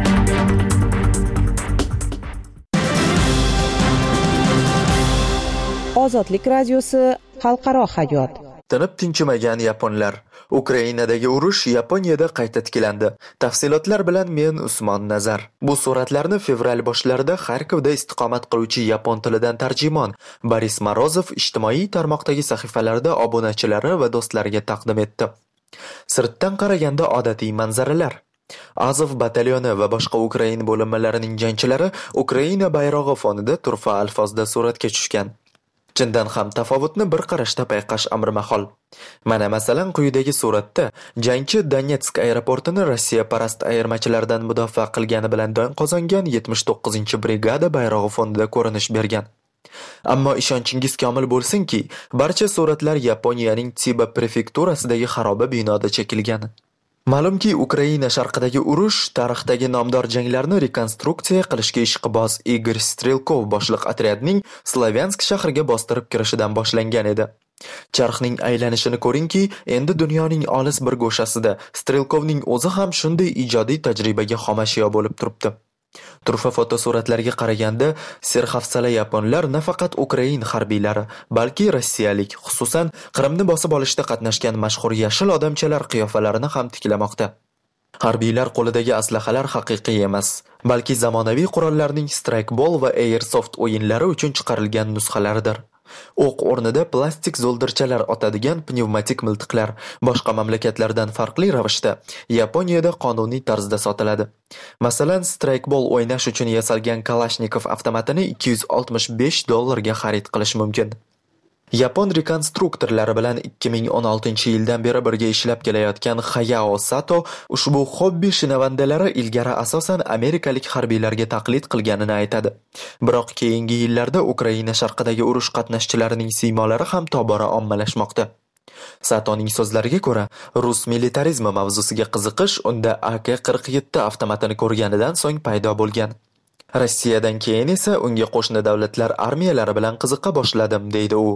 Ozodlik radiosi xalqaro hayot. Tinib tinchimagan yaponlar. Ukrainadagi urush Yaponiyada qayta tiklandi. Tafsilotlar bilan men Usmon Nazar. Bu suratlarni fevral boshlarida Xarkovda istiqomat qiluvchi yapon tilidan tarjimon Boris Morozov ijtimoiy tarmoqdagi sahifalarida obunachilari va do'stlariga taqdim etdi. Sirtdan qaraganda odatiy manzaralar. Azov batalyoni va boshqa Ukraina bo'linmalarining jangchilari Ukraina bayrog'i fonida turfa alfozda suratga tushgan. Chindan ham tafovutni bir qarashda payqash amri mahol. Mana masalan quyidagi suratda jangchi Donetsk aeroportini Rossiya parast ayirmachilardan mudofaa qilgani bilan don qozongan yetmish to'qqizinchi brigada bayrog'i fonida ko'rinish bergan. Ammo ishonchingiz komil bo'lsinki, barcha suratlar Yaponiyaning Tsiba prefekturasidagi xaroba binoda chekilgan. Ma'lumki, Ukraina sharqidagi urush tarixdagi nomdor janglarni rekonstruksiya qilishga ishqiboz Igor Strelkov boshliq otryadning Slavyansk shahriga bostirib kirishidan boshlangan edi. Charxning aylanishini ko'ringki, endi dunyoning olis bir go'shasida Strelkovning o'zi ham shunday ijodiy tajribaga xomashyo bo'lib turibdi. Turfa fotosuratlarga qaraganda, serhafsala yaponlar nafaqat Ukrain harbiylari, balki rossiyalik, xususan Qrimni bosib olishda qatnashgan mashhur yashil odamchalar qiyofalarini ham tiklamoqda. Harbiylar qo'lidagi aslahalar haqiqiy emas, balki zamonaviy qurollarning strikeball va airsoft o'yinlari uchun chiqarilgan nusxalaridir. O'q o'rnida plastik zo'ldirchalar otadigan pnevmatik miltiqlar boshqa mamlakatlardan farqli ravishda Yaponiyada qonuniy tarzda sotiladi. Masalan, strikeball o'ynash uchun yasalgan Kalashnikov avtomatini ikki yuz oltmish besh dollarga xarid qilish mumkin. Yapon rekonstruktorlari bilan ikki ming o'n oltinchi yildan beri birga ishlab kelayotgan Hayao Sato ushbu hobbi shinavandalari ilgari asosan amerikalik harbiylarga taqlid qilganini aytadi. Biroq keyingi yillarda Ukraina sharqidagi urush qatnashchilarining siymolari ham tobora ommalashmoqda. Satoning so'zlariga ko'ra, rus militarizmi mavzusiga qiziqish unda A K qirq yetti avtomatini ko'rganidan so'ng paydo bo'lgan. Rossiyadan keyin esa unga qo'shni davlatlar armiyalari bilan qiziqa boshladim, deydi u.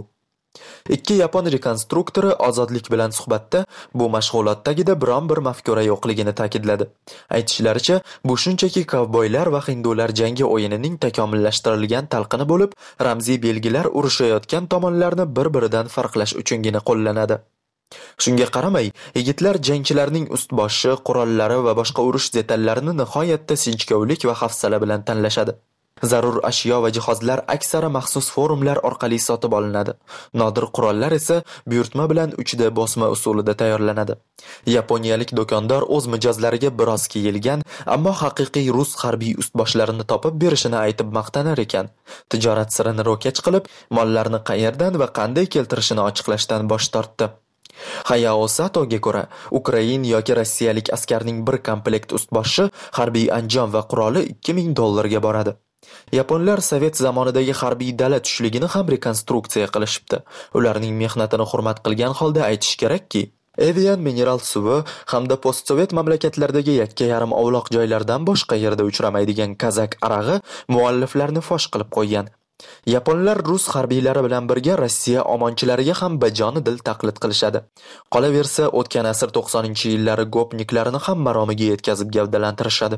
Ikki yapon rekonstruktori ozodlik bilan suhbatda bu mashg'ulotdagida biron bir mafkura yo'qligini ta'kidladi. Aytishlaricha, bu shunchaki kovboylar va hindular jangi o'yinining takomillashtirilgan talqini bo'lib, ramziy belgilar urushayotgan tomonlarni bir-biridan farqlash uchungina qo'llanadi. Shunga qaramay, yigitlar jangchilarning ust-boshi, qurollari va boshqa urush detallarini nihoyatda sinchkovlik va hafsala bilan tanlashadi. Zarur ashyo va jihozlar aksari maxsus forumlar orqali sotib olinadi. Nodir qurollar esa buyurtma bilan uchda bosma usulida tayyorlanadi. Yaponiyalik do'kondor o'z mijozlariga biroz kiyilgan, ammo haqiqiy rus harbiy ustboshlarini topib berishini aytib maqtanar ekan. Tijorat sirini ro'kach qilib, mollarni qayerdan va qanday keltirishini ochiqlashdan bosh tortdi. Hayao Satoga ko'ra, Ukrain yoki rossiyalik askarning bir komplekt ustboshi, harbiy anjom va quroli ikki ming dollarga boradi. Yaponlar sovet zamonidagi harbiy dala tushligini ham rekonstruksiya qilishibdi. Ularning mehnatini hurmat qilgan holda aytish kerakki, Evian mineral suvi hamda postsovet mamlakatlardagi yakka yarim ovloq joylardan boshqa yerda uchramaydigan kazak arag'i mualliflarni fosh qilib qo'ygan. Yaponlar rus harbiylari bilan birga Rossiya omonchilariga ham bajoni dil taqlid qilishadi. Qolaversa, o'tgan asr to'qsoninchi yillari gopniklarini ham maromiga yetkazib gavdalantirishadi.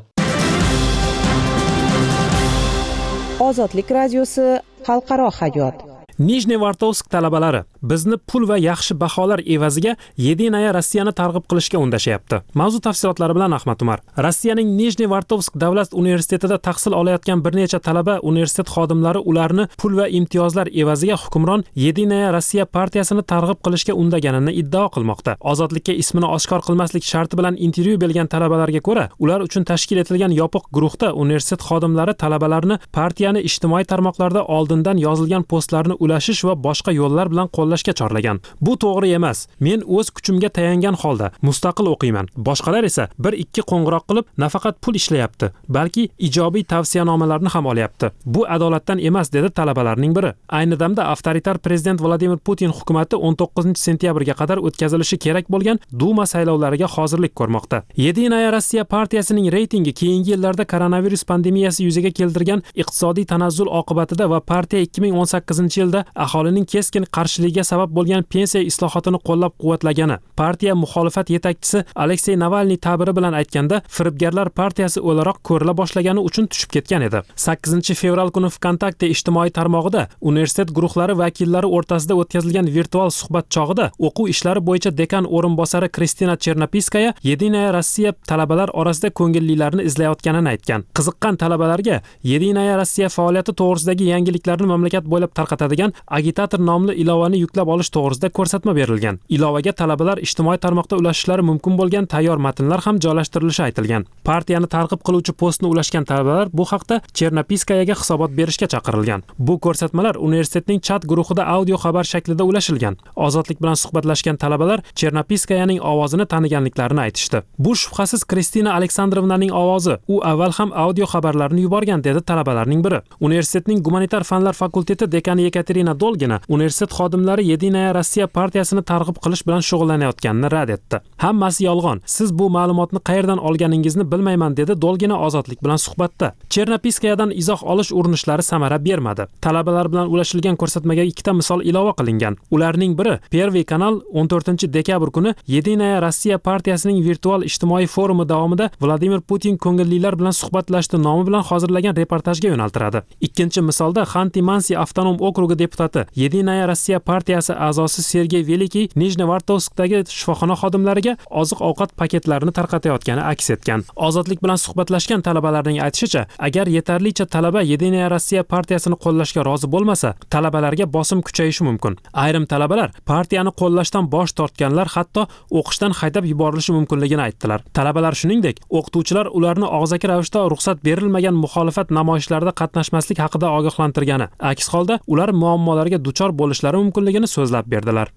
Ozodlik radiosi xalqaro hayot. Nijnevartovsk talabalari bizni pul va yaxshi baholar evaziga Yedinaya Rossiyani targ'ib qilishga undashyapti. Mavzu tafsilotlari bilan Ahmad Umar. Rossiyaning Nijnevartovsk davlat universitetida tahsil olayotgan bir necha talaba universitet xodimlari ularni pul va imtiyozlar evaziga hukmron Yedinaya Rossiya partiyasini targ'ib qilishga undaganini iddao qilmoqda. Ozodlikka ismini oshkor qilmaslik sharti bilan intervyu bergan talabalarga ko'ra, ular uchun tashkil etilgan yopiq guruhda universitet xodimlari talabalarni partiyani ijtimoiy tarmoqlarda oldindan yozilgan postlarni ulashish va boshqa yo'llar bilan qo'llashga chorlagan. Bu to'g'ri emas. Men o'z kuchimga tayangan holda mustaqil o'qiyman. Boshqalar esa bir ikki qo'ng'iroq qilib nafaqat pul ishlayapti, balki ijobiy tavsiyanomalarni ham olyapti. Bu adolatdan emas, dedi talabalarning biri. Ayni damda avtoritar prezident Vladimir Putin hukumatı o'n to'qqizinchi sentyabrga qadar o'tkazilishi kerak bo'lgan Duma saylovlariga hozirlik ko'rmoqda. Yedinaya Rossiya partiyasining reytingi keyingi yillarda koronavirus pandemiyasi yuzaga keltirgan iqtisodiy tanazzul oqibatida va partiya ikki ming o'n sakkizinchi yilda aholining keskin qarshiligiga sabab bo'lgan pensiya islohotini qo'llab-quvvatlagani. Partiya muxolifat yetakchisi Aleksey Navalniy ta'biri bilan aytganda, firibgarlar partiyasi o'laroq ko'rila boshlagani uchun tushib ketgan edi. sakkizinchi fevral kuni Vkontakte ijtimoiy tarmog'ida universitet guruhlari vakillari o'rtasida o'tkazilgan virtual suhbat chog'ida o'quv ishlari bo'yicha dekan o'rinbosari Kristina Chernopiskaya Yedinaya Rossiya talabalar orasida ko'ngillilarni izlayotganini aytgan. Qiziqqan talabalarga Yedinaya Rossiya faoliyati to'g'risidagi yangiliklarni mamlakat bo'ylab tarqatadigan agitator nomli ilovani yuklab olish to'g'risida ko'rsatma berilgan. Ilovaga talabalar ijtimoiy tarmoqda ulashishlari mumkin bo'lgan tayyor matnlar ham joylashtirilishi aytilgan. Partiyani targ'ib qiluvchi postni ulashgan talabalar bu haqda Chernopiskayaga hisobot berishga chaqirilgan. Bu ko'rsatmalar universitetning chat guruhida audio xabar shaklida ulashilgan. Ozodlik bilan suhbatlashgan talabalar Chernopiskayaning ovozini taniganliklarini aytishdi. Bu shubhasiz Kristina Aleksandrovnaning ovozi. U avval ham audio xabarlarni yuborgan, dedi talabalarning biri. Universitetning gumanitar fanlar fakulteti dekani Yekaterina Dolgina universitet xodimlari Yedinaya Rossiya partiyasini targ'ib qilish bilan shug'ullanayotganini rad etdi. Hammasi yolg'on. Siz bu ma'lumotni qayerdan olganingizni bilmayman, dedi Dolgina Ozodlik bilan suhbatda. Chernopiskayadan izoh olish urinishlari samara bermadi. Talabalar bilan ulashilgan ko'rsatmaga ikkita misol ilova qilingan. Ularning biri Pervey kanal o'n to'rtinchi dekabr kuni Yedinaya Rossiya partiyasining virtual ijtimoiy forumi davomida Vladimir Putin ko'ngillilar bilan suhbatlashdi nomi bilan hozirlagan reportajga yo'naltiradi. Ikkinchi misolda Xanti-Mansi avtonom okrugi deputati Yedinaya Rossiya partiyasi a'zosi Sergey Velikiy Nijnevartovskdagi shifoxona xodimlariga oziq-ovqat paketlarini tarqatayotgani aks etgan. Ozodlik bilan suhbatlashgan talabalarning aytishicha, agar yetarlicha talaba Yedinaya Rossiya partiyasini qo'llashga rozi bo'lmasa, talabalarga bosim kuchayishi mumkin. Ayrim talabalar partiyani qo'llashdan bosh tortganlar hatto o'qishdan haydab yuborilishi mumkinligini aytdilar. Talabalar shuningdek, o'qituvchilar ularni og'zaki ravishda ruxsat berilmagan muxolifat namoyishlarida qatnashmaslik haqida ogohlantirgani. Aks holda ular muammolarga duchor bo'lishlari mumkinligini so'zlab berdilar.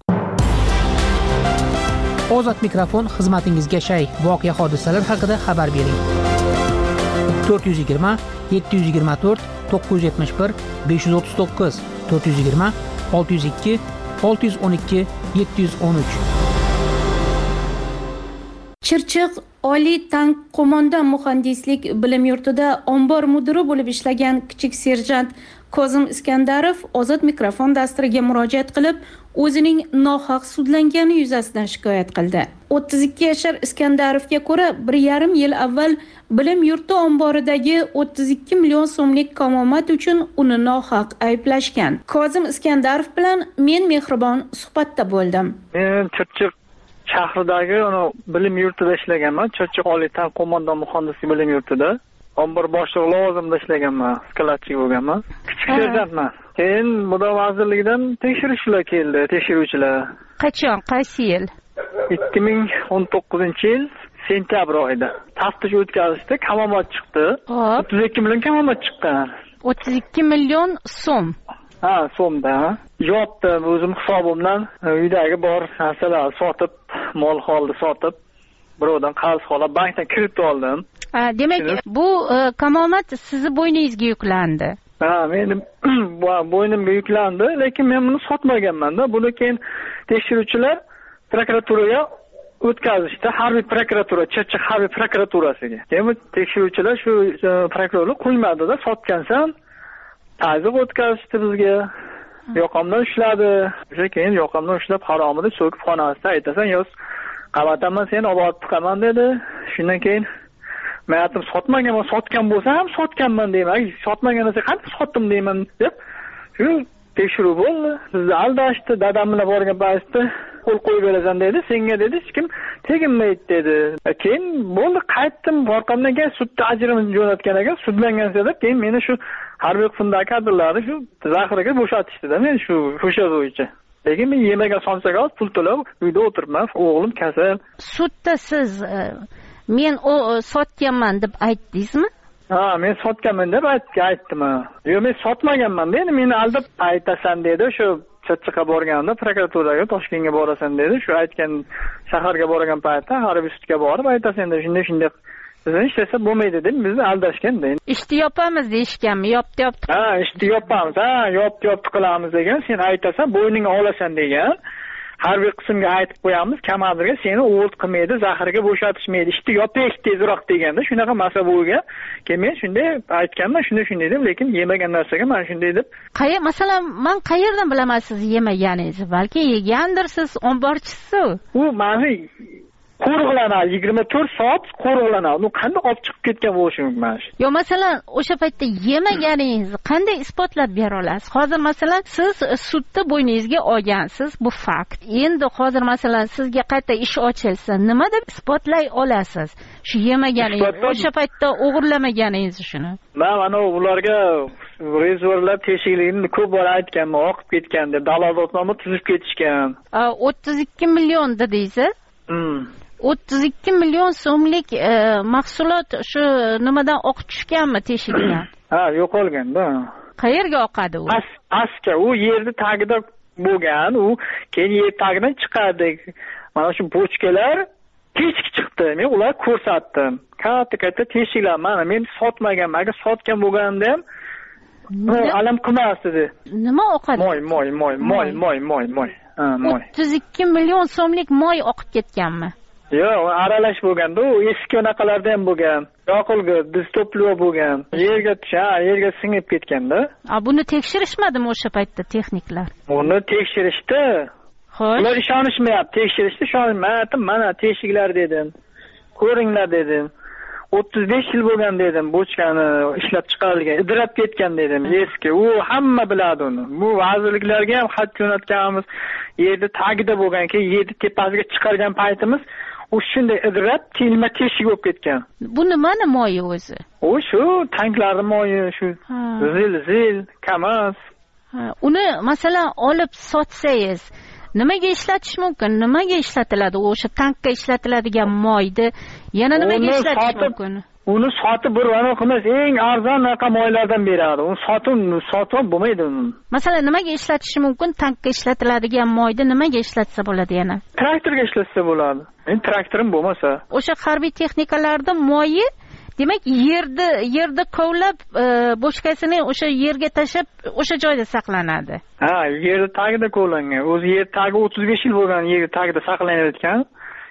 Ozod mikrofon xizmatingizga shay. Voqea hodisalar haqida xabar bering. to'rt yuz yigirma yetti yuz yigirma to'rt to'qqiz yuz yetmish bir besh yuz o'ttiz to'qqiz to'rt yuz yigirma olti yuz ikki olti yuz o'n ikki yetti yuz o'n uch. Chirchiq Oliy tank qo'mondon muhandislik bilim yurtida ombor mudiri bo'lib ishlagan kichik serjant Kozim Iskandarov ozod mikrofon dasturiga murojaat qilib, o'zining nohaq sudlangani yuzasidan shikoyat qildi. o'ttiz ikki yashar Iskandarovga ko'ra, bir yarim yil avval bilim yurti omboridagi o'ttiz ikki million so'mlik kamomat uchun uni nohaq ayblashgan. Kozim Iskandarov bilan men Mehribon suhbatda bo'ldim. Men Chirchiq shahridagi bilim yurtida ishlaganman. Chirchiq Oliy tank qo'mondon muhandislik bilim yurtida ombor boshlig'i lavozimida ishlaganman, skladchi bo'lganman. Kichik serjantman. Keyin Mudofaa vazirligidan tekshirishlar keldi, tekshiruvchilar. Qachon, qaysi yil? ikki ming o'n to'qqizinchi yil sentyabr oyida taftish o'tkazishdi, kamomat chiqdi. o'ttiz ikki million kamomat chiqqan. o'ttiz ikki million so'm. Ha, so'mda. Yopdim o'zim hisobimdan, uydagi bor narsalarni sotib, mol holda sotib, birovdan qarz olib, bankdan kiritib oldim. Ha, demak, bu kamomat sizni bo'yningizga yuklandi. Ha, mening bo'ynimga yuklandi, lekin men buni sotmaganman-da. Buni keyin tekshiruvchilar prokuraturaga o'tkazishdi, harbiy prokuratura, Chirchiq harbiy prokuraturasiga. Keyin tekshiruvchilar shu prokurorlar qo'ymadi-da, sotgansan, ta'ziq o'tkazishdi bizga. Yoqamdan ushladi. O'sha keyin yoqamdan ushlab haromida so'kib xonasida aytasan, "Yo'q, qavataman seni olib chiqaman" dedi. Shundan keyin men aytdim, "Sotmaganman, sotgan bo'lsa ham sotganman" deyman. "Sotmagan bo'lsa qanday sotdim" deyman deb. Shu tekshiruv bo'ldi. Bizni aldashdi, dadam bilan borgan paytda qo'l qo'yib berasan dedi. Senga dedi, hech kim teginmaydi dedi. Keyin bo'ldi, qaytdim, orqamdan keyin sudda ajrimni jo'natgan ekan, sudlangansiz deb, keyin meni shu harbiy qismdagi kadrlarni shu zaxiraga bo'shatishdi-da, men shu o'sha bo'yicha. Lekin men yemagan sonchaga pul to'lab uyda o'tiribman, o'g'lim kasal. Sudda siz men o sotganman deb aytdingizmi? Ha, men sotganman deb aytdim. Yo'q, men sotmaganman dedi. Meni aldab aytasan dedi. Shu Chirchiqqa borganda prokuraturaga, Toshkentga borasan dedi. Shu aytgan shaharga borgan paytda harbiy sudga borib aytasan dedi. Shunday shunday bizni ishlasa bo'lmaydi deb bizni aldashgan dedi. Ishni yopamiz deyishganmi? Yopdi, yopdi. Ha, ishni yopamiz. Ha, yopdi, yopdi qilamiz degan. Sen aytasan, bo'yningga olasan degan. Harbiy qismga aytib qo'yamiz, komandirga seni o'g'it qilmaydi, zaxiraga bo'shatishmaydi, ishni yopish tezroq deganda shunaqa masala bo'lgan. Keyin men shunday aytganman, shunday shunday deb, lekin yemagan narsaga men shunday deb. Qayer, masalan, men qayerdan bilaman siz yemaganingizni? Balki yegandirsiz, omborchisiz. U meni qo'riqlanadi, yigirma to'rt soat qo'riqlanadi. U qanday olib chiqib ketgan bo'lishi mumkin? Yo, masalan, o'sha paytda yemaganingizni qanday isbotlab bera olasiz? Hozir masalan, siz sudda bo'yningizga olgansiz, bu fakt. Endi hozir masalan sizga qayta ish ochilsa, nima deb isbotlay olasiz? Shu yemaganingizni, o'sha paytda o'g'irlamaganingizni shuni. Men mana ularga rezervlar teshikligini ko'p bor aytganman, oqib ketgan deb, dalolatnoma tuzib ketishgan. o'ttiz ikki million dedingiz? Hmm. o'ttiz ikki million so'mlik mahsulot shu nimadan oqib tushganmi teshikdan? Ha, yo'qolganda. Qayerga oqadi u? Pastga, u yerni tagida bo'lgan, u keyin yer tagidan chiqadi. Mana shu bochkalar teshik chiqdi. Men ular ko'rsatdim. Katta-katta teshiklar. Mana men sotmaganman. Agar sotgan bo'lganimda ham alam qilmasdi. Nima oqadi? Moy, moy, moy, moy, moy, moy, moy. Ha, moy. o'ttiz ikki million so'mlik moy oqib ketganmi? Yo'q, aralash bo'lganda, u eski anaqalarda ham bo'lgan. Yoqilg'i, distoplov bo'lgan. Yerga tusha, yerga singib ketganda. A buni tekshirishmadimi o'sha paytda texniklar? Uni tekshirishdi. Xo'sh. Ular ishonishmayapti, tekshirishdi, ishonmayapti. Mana teshiklar dedim. Ko'ringlar dedim. o'ttiz besh yil bo'lgan dedim, bochkani ishlab chiqarilgan, idrab ketgan dedim, eski. U hamma biladi uni. Bu vazirliklarga ham xat jo'natganmiz. Yerda tagida bo'lgan, keyin yerni tepasiga chiqargan paytimiz u shunday idrab, tilma teshik bo'lib ketgan. Bu nimani moyi o'zi? U shu tanklarning moyi, shu zil, zil, KAMAZ. Uni masalan olib sotsangiz, nimaga ishlatish mumkin? Nimaga ishlatiladi? O'sha tankka ishlatiladigan moyni yana nimaga ishlatish mumkin? Uni sotib bir vano qilmas, eng arzon raqam moylardan beradi. Uni sotib, sotib bo'lmaydi uni. Masalan, nimaga ishlatish mumkin? Tankka ishlatiladigan moyni nimaga ishlatsa bo'ladi yana? Traktorga ishlatsa bo'ladi. Endi traktorim bo'lmasa. O'sha harbiy texnikalarda moyi demak yerda yerda kovlab boshqasini o'sha yerga tashab o'sha joyda saqlanadi. Ha, yer tagida kovlangan. O'zi yer tagi o'ttiz besh yil bo'lgan yer tagida saqlanayotgan.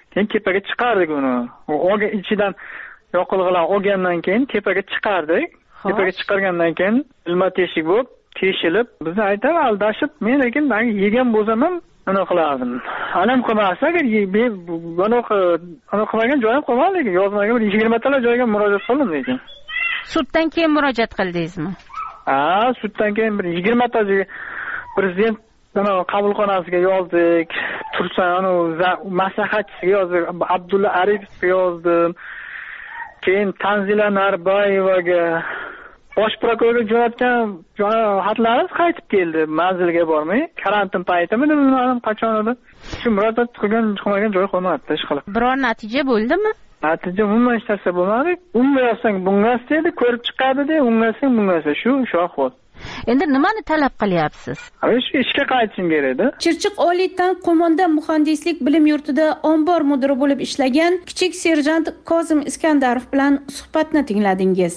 keyin tepaga chiqardik uni. O'ga ichidan yoqilg'ilar olgandan keyin tepaga chiqardik. Tepaga chiqargandan keyin ilma teshik bo'lib, teshilib, bizni aytib aldashib, men lekin yegan bo'lsam ham uni qilardim. Alam qilmasa, agar buni uni qilmagan joyim qolmadi, lekin yozmagan bir yigirma talar joyga murojaat qildim lekin. Suddan keyin murojaat qildingizmi? Ha, suddan keyin bir yigirma ta prezident qabulxonasiga yozdik. Tursan maslahatchisiga yozdik, Abdulla Aripovga yozdim. Keyin Tanzila Narbayevaga bosh prokurorga jo'natgan xatlarimiz qaytib keldi, manzilga bormay. Karantin paytimi, bilmadim qachon edi. Shu murojaat qilgan, qilmagan joy qolmadi, ish qilib. Biror natija bo'ldimi? Natija umuman hech narsa bo'lmadi. Unga yozsang bunga istedi, ko'rib chiqadi-da, unga yozsang bunga esa shu shu ahvol. Endi nimani talab qilyapsiz? Shu ishga qaytishim kerak-da. Chirchiq oliy tan qo'mondon muhandislik bilim yurtida ombor mudiri bo'lib ishlagan kichik serjant Kozim Iskandarov bilan suhbatni tingladingiz.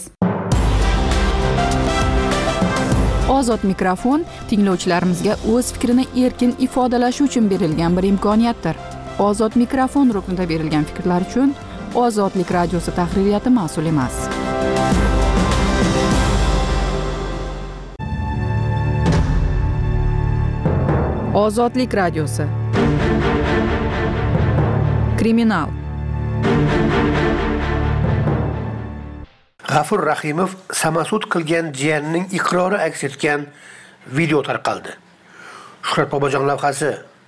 Ozod mikrofon tinglovchilarimizga o'z fikrini erkin ifodalashi uchun berilgan bir imkoniyatdir. Ozod mikrofon ruknida berilgan fikrlar uchun Ozodlik radiosi tahririyati mas'ul emas. Ozodlik radiosi. Kriminal. G'afur Rahimov samasud qilgan jiyanining iqrori aks etgan video tarqaldi. Shuhrat Bobojon lavhasi.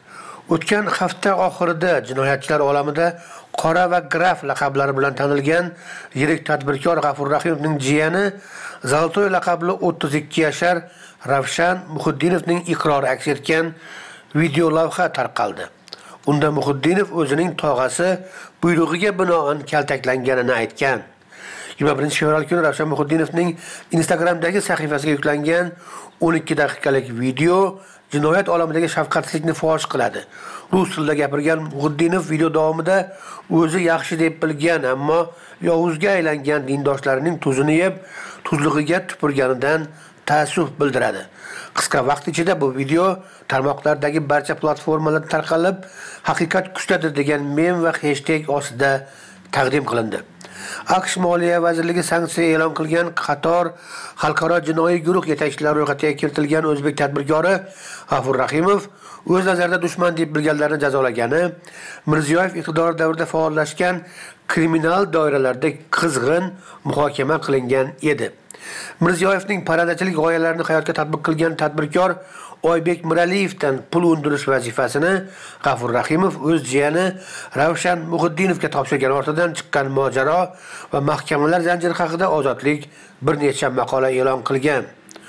O'tgan hafta oxirida jinoyatchilar olamida qora va graf laqablari bilan tanilgan yirik tadbirkor G'afur Rahimovning jiyani Zoltoy laqabli o'ttiz ikki yashar Ravshan Muhiddinovning iqrori aks etgan video lavha tarqaldi. Unda Muhiddinov o'zining tog'asi buyrug'iga binoan kaltaklanganini aytgan. yigirma birinchi fevral kuni Ravshan Muhiddinovning Instagramdagi sahifasiga yuklangan o'n ikki daqiqalik video jinoyat olamidagi shafqatsizlikni fosh qiladi. Rus tilida gapirgan Muhiddinov video davomida o'zi yaxshi deb bilgan, ammo yovuzga aylangan dindoshlarining tuzini yeb, tuzlig'iga tupurganidan ta'assuf bildiradi. Qisqa vaqt ichida bu video tarmoqlardagi barcha platformalarda tarqalib, haqiqat kuchlidir degan mem va hashtag ostida taqdim qilindi. AQSh Moliya vazirligi sanksiya e'lon qilgan qator xalqaro jinoiy guruh yetakchilari ro'yxatiga kiritilgan o'zbek tadbirkori G'afur Rahimov o'z nazarida dushman deb bilganlarni jazolagani, Mirziyoyev iqtidor davrida faollashgan kriminal doiralarda qizg'in muhokama qilingan edi. Mirziyoyevning parrandachilik g'oyalarini hayotga tatbiq qilgan tadbirkor Oybek Miraliyevdan pul undirish vazifasini G'afur Rahimov o'z jiyani Ravshan Muhiddinovga topshirgan ortidan chiqqan mojaro va mahkamalar zanjiri haqida Ozodlik bir necha maqola e'lon qilgan.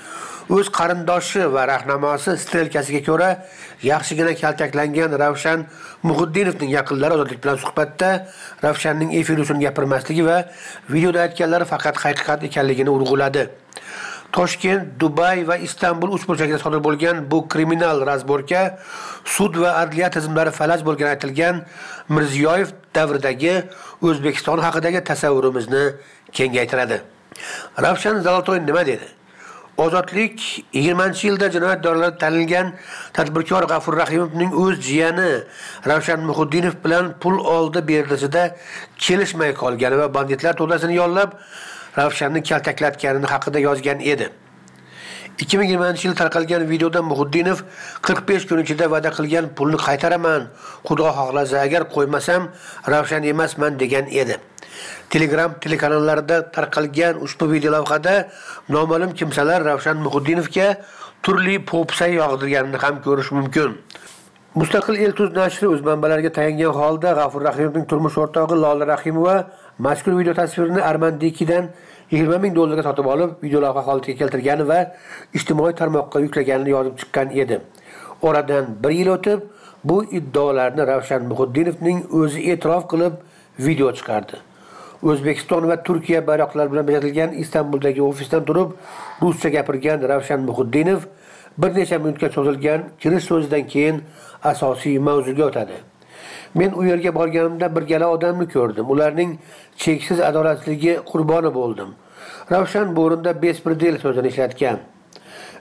O'z qarindoshi va rahnamosi strelkasiga ko'ra yaxshigina kaltaklangan Ravshan Muhiddinovning yaqinlari Ozodlik bilan suhbatda Ravshanning efir uchun gapirmasligi va videoda aytganlari faqat haqiqat ekanligini urg'uladi. Toshkent, Dubay va Istanbul uch burchagida sodir bo'lgan bu kriminal razborka sud va adliya tizimlari falaj bo'lgan aytilgan Mirziyoyev davridagi O'zbekiston haqidagi tasavvurimizni kengaytiradi. Ravshan Zolotoy nima dedi? Ozodlik yigirmanchi yilda jinoyat doiralarida tanilgan tadbirkor G'afur Rahimovning o'z jiyani Ravshan Muhiddinov bilan pul oldi berdisida kelishmay qolgani va banditlar to'dasini yollab Ravshanni kaltaklatganini haqida yozgan edi. ikki ming yigirmanchi yil tarqalgan videoda Muhiddinov qirq besh kun ichida va'da qilgan pulni qaytaraman, Xudo xohlasa agar qo'ymasam Ravshan emasman degan edi. Telegram telekanallarida tarqalgan ushbu video lavhada noma'lum kimsalar Ravshan Muhiddinovga turli popsa yog'dirganini ham ko'rish mumkin. Mustaqil El-Tuz nashri o'z manbalariga tayangan holda G'afur Rahimovning turmush o'rtog'i Lola Rahimova mazkur video tasvirini Armandikidan yigirma ming dollarga sotib olib, video lavha holatiga keltirgani va ijtimoiy tarmoqqa yuklaganini yozib chiqqan edi. Oradan bir yil o'tib, bu iddaolarni Ravshan Muhiddinovning o'zi e'tirof qilib video chiqardi. O'zbekiston va Turkiya bayroqlari bilan bezatilgan Istanbuldagi ofisdan turib, ruscha gapirgan Ravshan Muhiddinov bir necha minutga cho'zilgan kirish so'zidan keyin asosiy mavzuga o'tadi. Men u yerga borganimda bir gala odamni ko'rdim. Ularning cheksiz adolatsizligi qurboni bo'ldim. Ravshan bu o'rinda bespredel so'zini ishlatgan.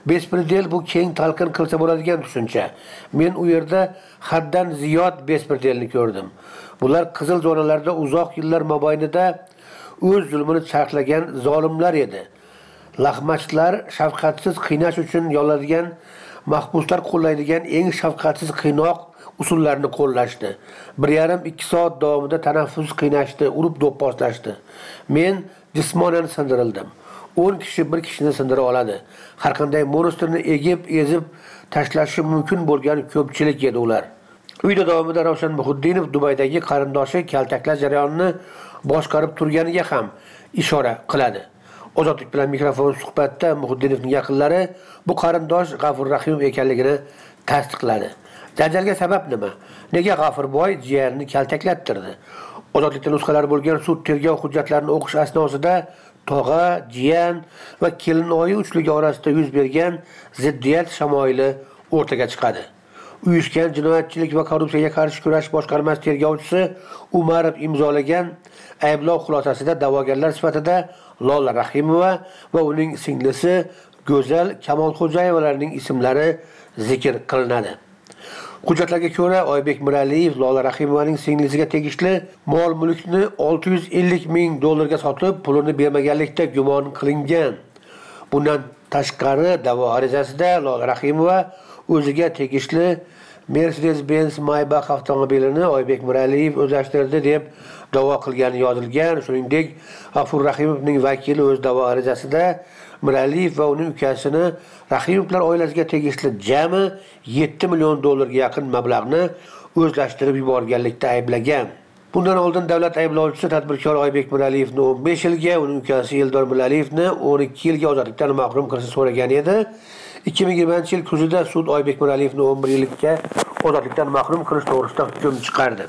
Bespredel bu keng talqin qilsa bo'ladigan tushuncha. Men u yerda haddan ziyod bespredelni ko'rdim. Bular qizil zonalarda uzoq yillar mobaynida o'z zulmini charxlagan zolimlar edi. Lahmachlar shafqatsiz qiynash uchun yolladigan, mahbuslar qo'llaydigan eng shafqatsiz qiynoq usullarni qo'llashdi. bir yarim ikki soat davomida tanaffus qiynashdi, urib do'pposlashdi. Men jismonan sindirildim. o'n kishi bir kishini sindira oladi. Har qanday monstrni egib, ezib tashlashi mumkin bo'lgan ko'pchilik edi ular. Video davomida Ravshan Muhiddinov Dubaydagi qarindoshi kaltaklash jarayonini boshqarib turganiga ham ishora qiladi. Ozodlik bilan mikrofon suhbatda Muhiddinovning yaqinlari bu qarindosh G'afur Rahimov ekanligini tasdiqladi. Janjalga sabab nima? Nega G'afurboy jiyanini kaltaklattirdi? Ozodlikda nusxalari bo'lgan sud tergov hujjatlarini o'qish asnosida tog'a, jiyan va kelinoyi uchligi orasida yuz bergan ziddiyat shamoyili o'rtaga chiqadi. Uyushgan jinoyatchilik va korrupsiyaga qarshi kurash boshqarmasi tergovchisi Umarov imzolagan ayblov xulosasida da'vogarlar sifatida Lola Rahimova va uning singlisi Go'zal Kamolxo'jayevalarning ismlari zikr qilinadi. Hujjatlarga ko'ra Oybek Miraliyev Lola Rahimovaning singlisiga tegishli mol-mulkni olti yuz ellik ming dollarga sotib, pulini bermaganlikda gumon qilingan. Bundan tashqari da'vo arizasida Lola Rahimova o'ziga tegishli Mercedes-Benz Maybach avtomobilini Oybek Miraliyev o'zlashtirdi deb da'vo qilgani yozilgan. Shuningdek, G'afur Rahimovning vakili o'z da'vo arizasida Miraliyev va uning ukasini Rahimovlar oilasiga tegishli jami yetti million dollarga yaqin mablag'ni o'zlashtirib yuborganlikda ayblagan. Bundan oldin davlat ayblovchisi tadbirkor Oybek Miraliyevni o'n besh yilga, uning ukasi Eldor Miraliyevni o'n ikki yilga ozodlikdan mahrum qilishni so'ragan edi. ikki ming yigirmanchi yil kuzida sud Oybek Miraliyevni o'n bir yilga ozodlikdan mahrum qilish to'g'risida hukm chiqardi.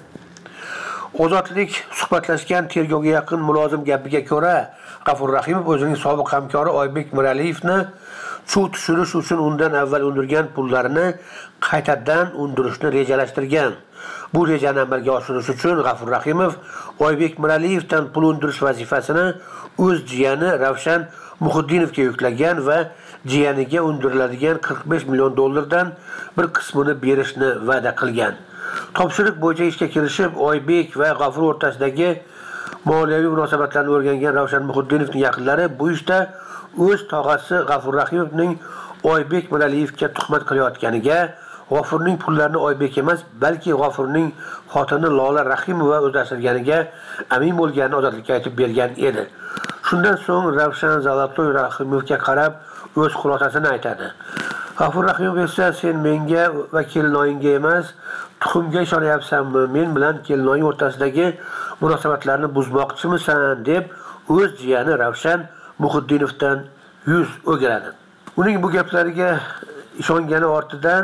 Ozodlik suhbatlashgan tergovga yaqin mulozim gapiga ko'ra, G'afur Rahimov o'zining sobiq hamkori Oybek Miraliyevni suv tushirish uchun undan avval undirgan pullarini qaytadan undirishni rejalashtirgan. Bu rejani amalga oshirish uchun G'afur Rahimov Oybek Miraliyevdan pul undirish vazifasini o'z jiyani Ravshan Muhiddinovga yuklagan va jiyaniga undiriladigan qirq besh million dollardan bir qismini berishni va'da qilgan. Topshiriq bo'yicha ishga kirishib, Oybek va G'afur o'rtasidagi moliyaviy munosabatlarni o'rgangan Ravshan Muhiddinovning yaqinlari bu ishda o'z tog'asi G'afur Rahimovning Oybek Miraliyevga tuhmat qilayotganiga, G'afurning pullarini Oybek emas, balki G'afurning xotini Lola Rahimova o'zlashtirganiga amin bo'lganini ozodlikka aytib bergan edi. Shundan so'ng Ravshan Zalatoy Rahimovga qarab o'z xulosasini aytadi. G'afur Rahimov esa sen menga va kelinoyingga emas, tuxumga ishonyapsanmi? Men bilan kelinoying o'rtasidagi munosabatlarni buzmoqchimisan deb o'z jiyani Ravshan Muhiddinovdan yuz o'giradi. Uning bu gaplariga ishongani ortidan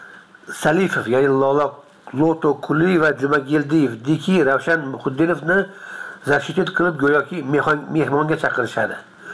Salifov, ya'ni Lola Loto Kuli va Jumagildiyev Diki Ravshan Muhiddinovni zarshitet qilib go'yoki mehmonga chaqirishadi.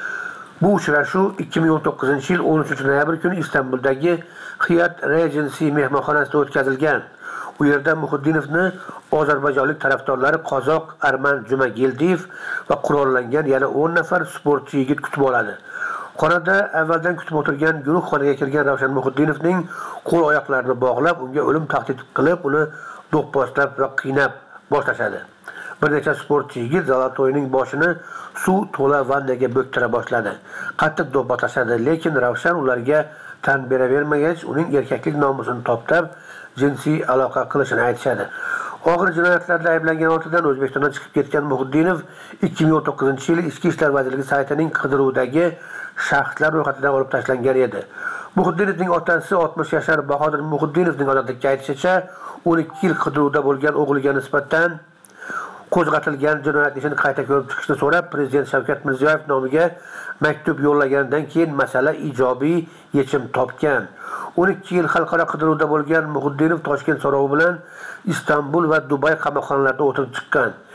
Bu uchrashuv ikki ming o'n to'qqizinchi yil o'n uchinchi noyabr kuni Istanbuldagi Hyatt Regency mehmonxonasida o'tkazilgan. U yerda Muhiddinovni ozarbayjonlik tarafdorlari Qozoq Arman Jumagildiyev va qurollangan yana o'n nafar sportchi yigit kutib oladi. Xonada avvaldan kutib o'tirgan guruh xonaga kirgan Ravshan Muhiddinovning qo'l oyoqlarini bog'lab, unga o'lim tahdid qilib, uni do'pposlab va qiynab boshlashadi. Bir necha sportchi yigit Zalatoyning boshini suv to'la vannaga bo'ktira boshladi. Qattiq do'pposlashadi, lekin Ravshan ularga tan beravermagach, uning erkaklik nomusini toptab, jinsiy aloqa qilishini aytishadi. Og'ir jinoyatlarda ayblangan ortidan O'zbekistondan chiqib ketgan Muhiddinov ikki ming o'n to'qqizinchi yil Ichki ishlar vazirligi saytining qidiruvdagi shaxslar ro'yxatidan olib tashlangan edi. Muhiddinovning otasi oltmish yashar Bahodir Muhiddinovning ozodlikka aytishicha, o'n ikki yil qidiruvda bo'lgan o'g'liga nisbatan qo'zg'atilgan jinoyat ishini qayta ko'rib chiqishni so'rab, Prezident Shavkat Mirziyoyev nomiga maktub yo'llaganidan keyin masala ijobiy yechim topgan. o'n ikki yil xalqaro qidiruvda bo'lgan Muhiddinov Toshkent so'rovi bilan Istanbul va Dubay qamoqxonalarida o'tirib chiqqan.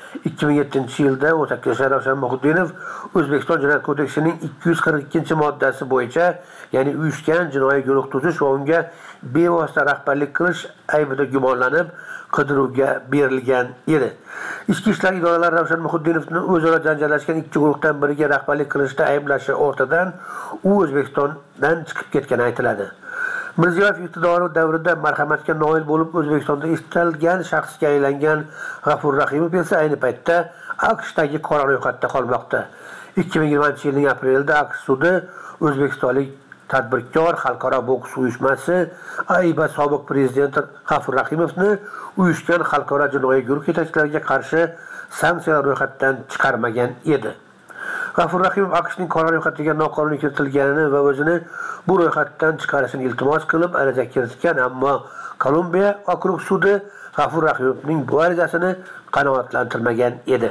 ikki ming yettinchi yilda o'n sakkizinchi yashar Ravshan Muhiddinov O'zbekiston Jinoyat kodeksining ikki yuz qirq ikkinchi moddasi bo'yicha, ya'ni uyushgan jinoiy guruh tuzish va unga bevosita rahbarlik qilish aybida gumonlanib qidiruvga berilgan edi. Ichki ishlar idoralari Ravshan Muhiddinovni o'zaro janjallashgan ikki guruhdan biriga rahbarlik qilishda ayblashi ortidan u O'zbekistondan chiqib ketgani aytiladi. Mirziyoyev iqtidori davrida marhamatga noil bo'lib O'zbekistonda istalgan shaxsga aylangan G'afur Rahimov esa ayni paytda AQShdagi qora ro'yxatda qolmoqda. ikki ming yigirmanchi yilning aprelida AQSh sudi O'zbekistonlik tadbirkor xalqaro boks uyushmasi AIBA sobiq prezidenti G'afur Rahimovni uyushgan xalqaro jinoiy guruh yetakchilariga qarshi sanksiyalar ro'yxatdan chiqarmagan edi. G'afur Rahimov AQShning qora ro'yxatiga noqonuniy kiritilganini va o'zini bu ro'yxatdan chiqarishini iltimos qilib ariza kiritgan, ammo Kolumbiya okrug sudi G'afur Rahimovning bu arizasini qanoatlantirmagan edi.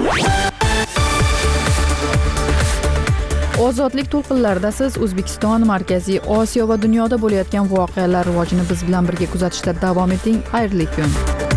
Ozodlik to'lqinlarida siz O'zbekiston, Markaziy Osiyo va dunyoda bo'layotgan voqealar rivojini biz bilan birga kuzatishda davom eting. Xayrli kun.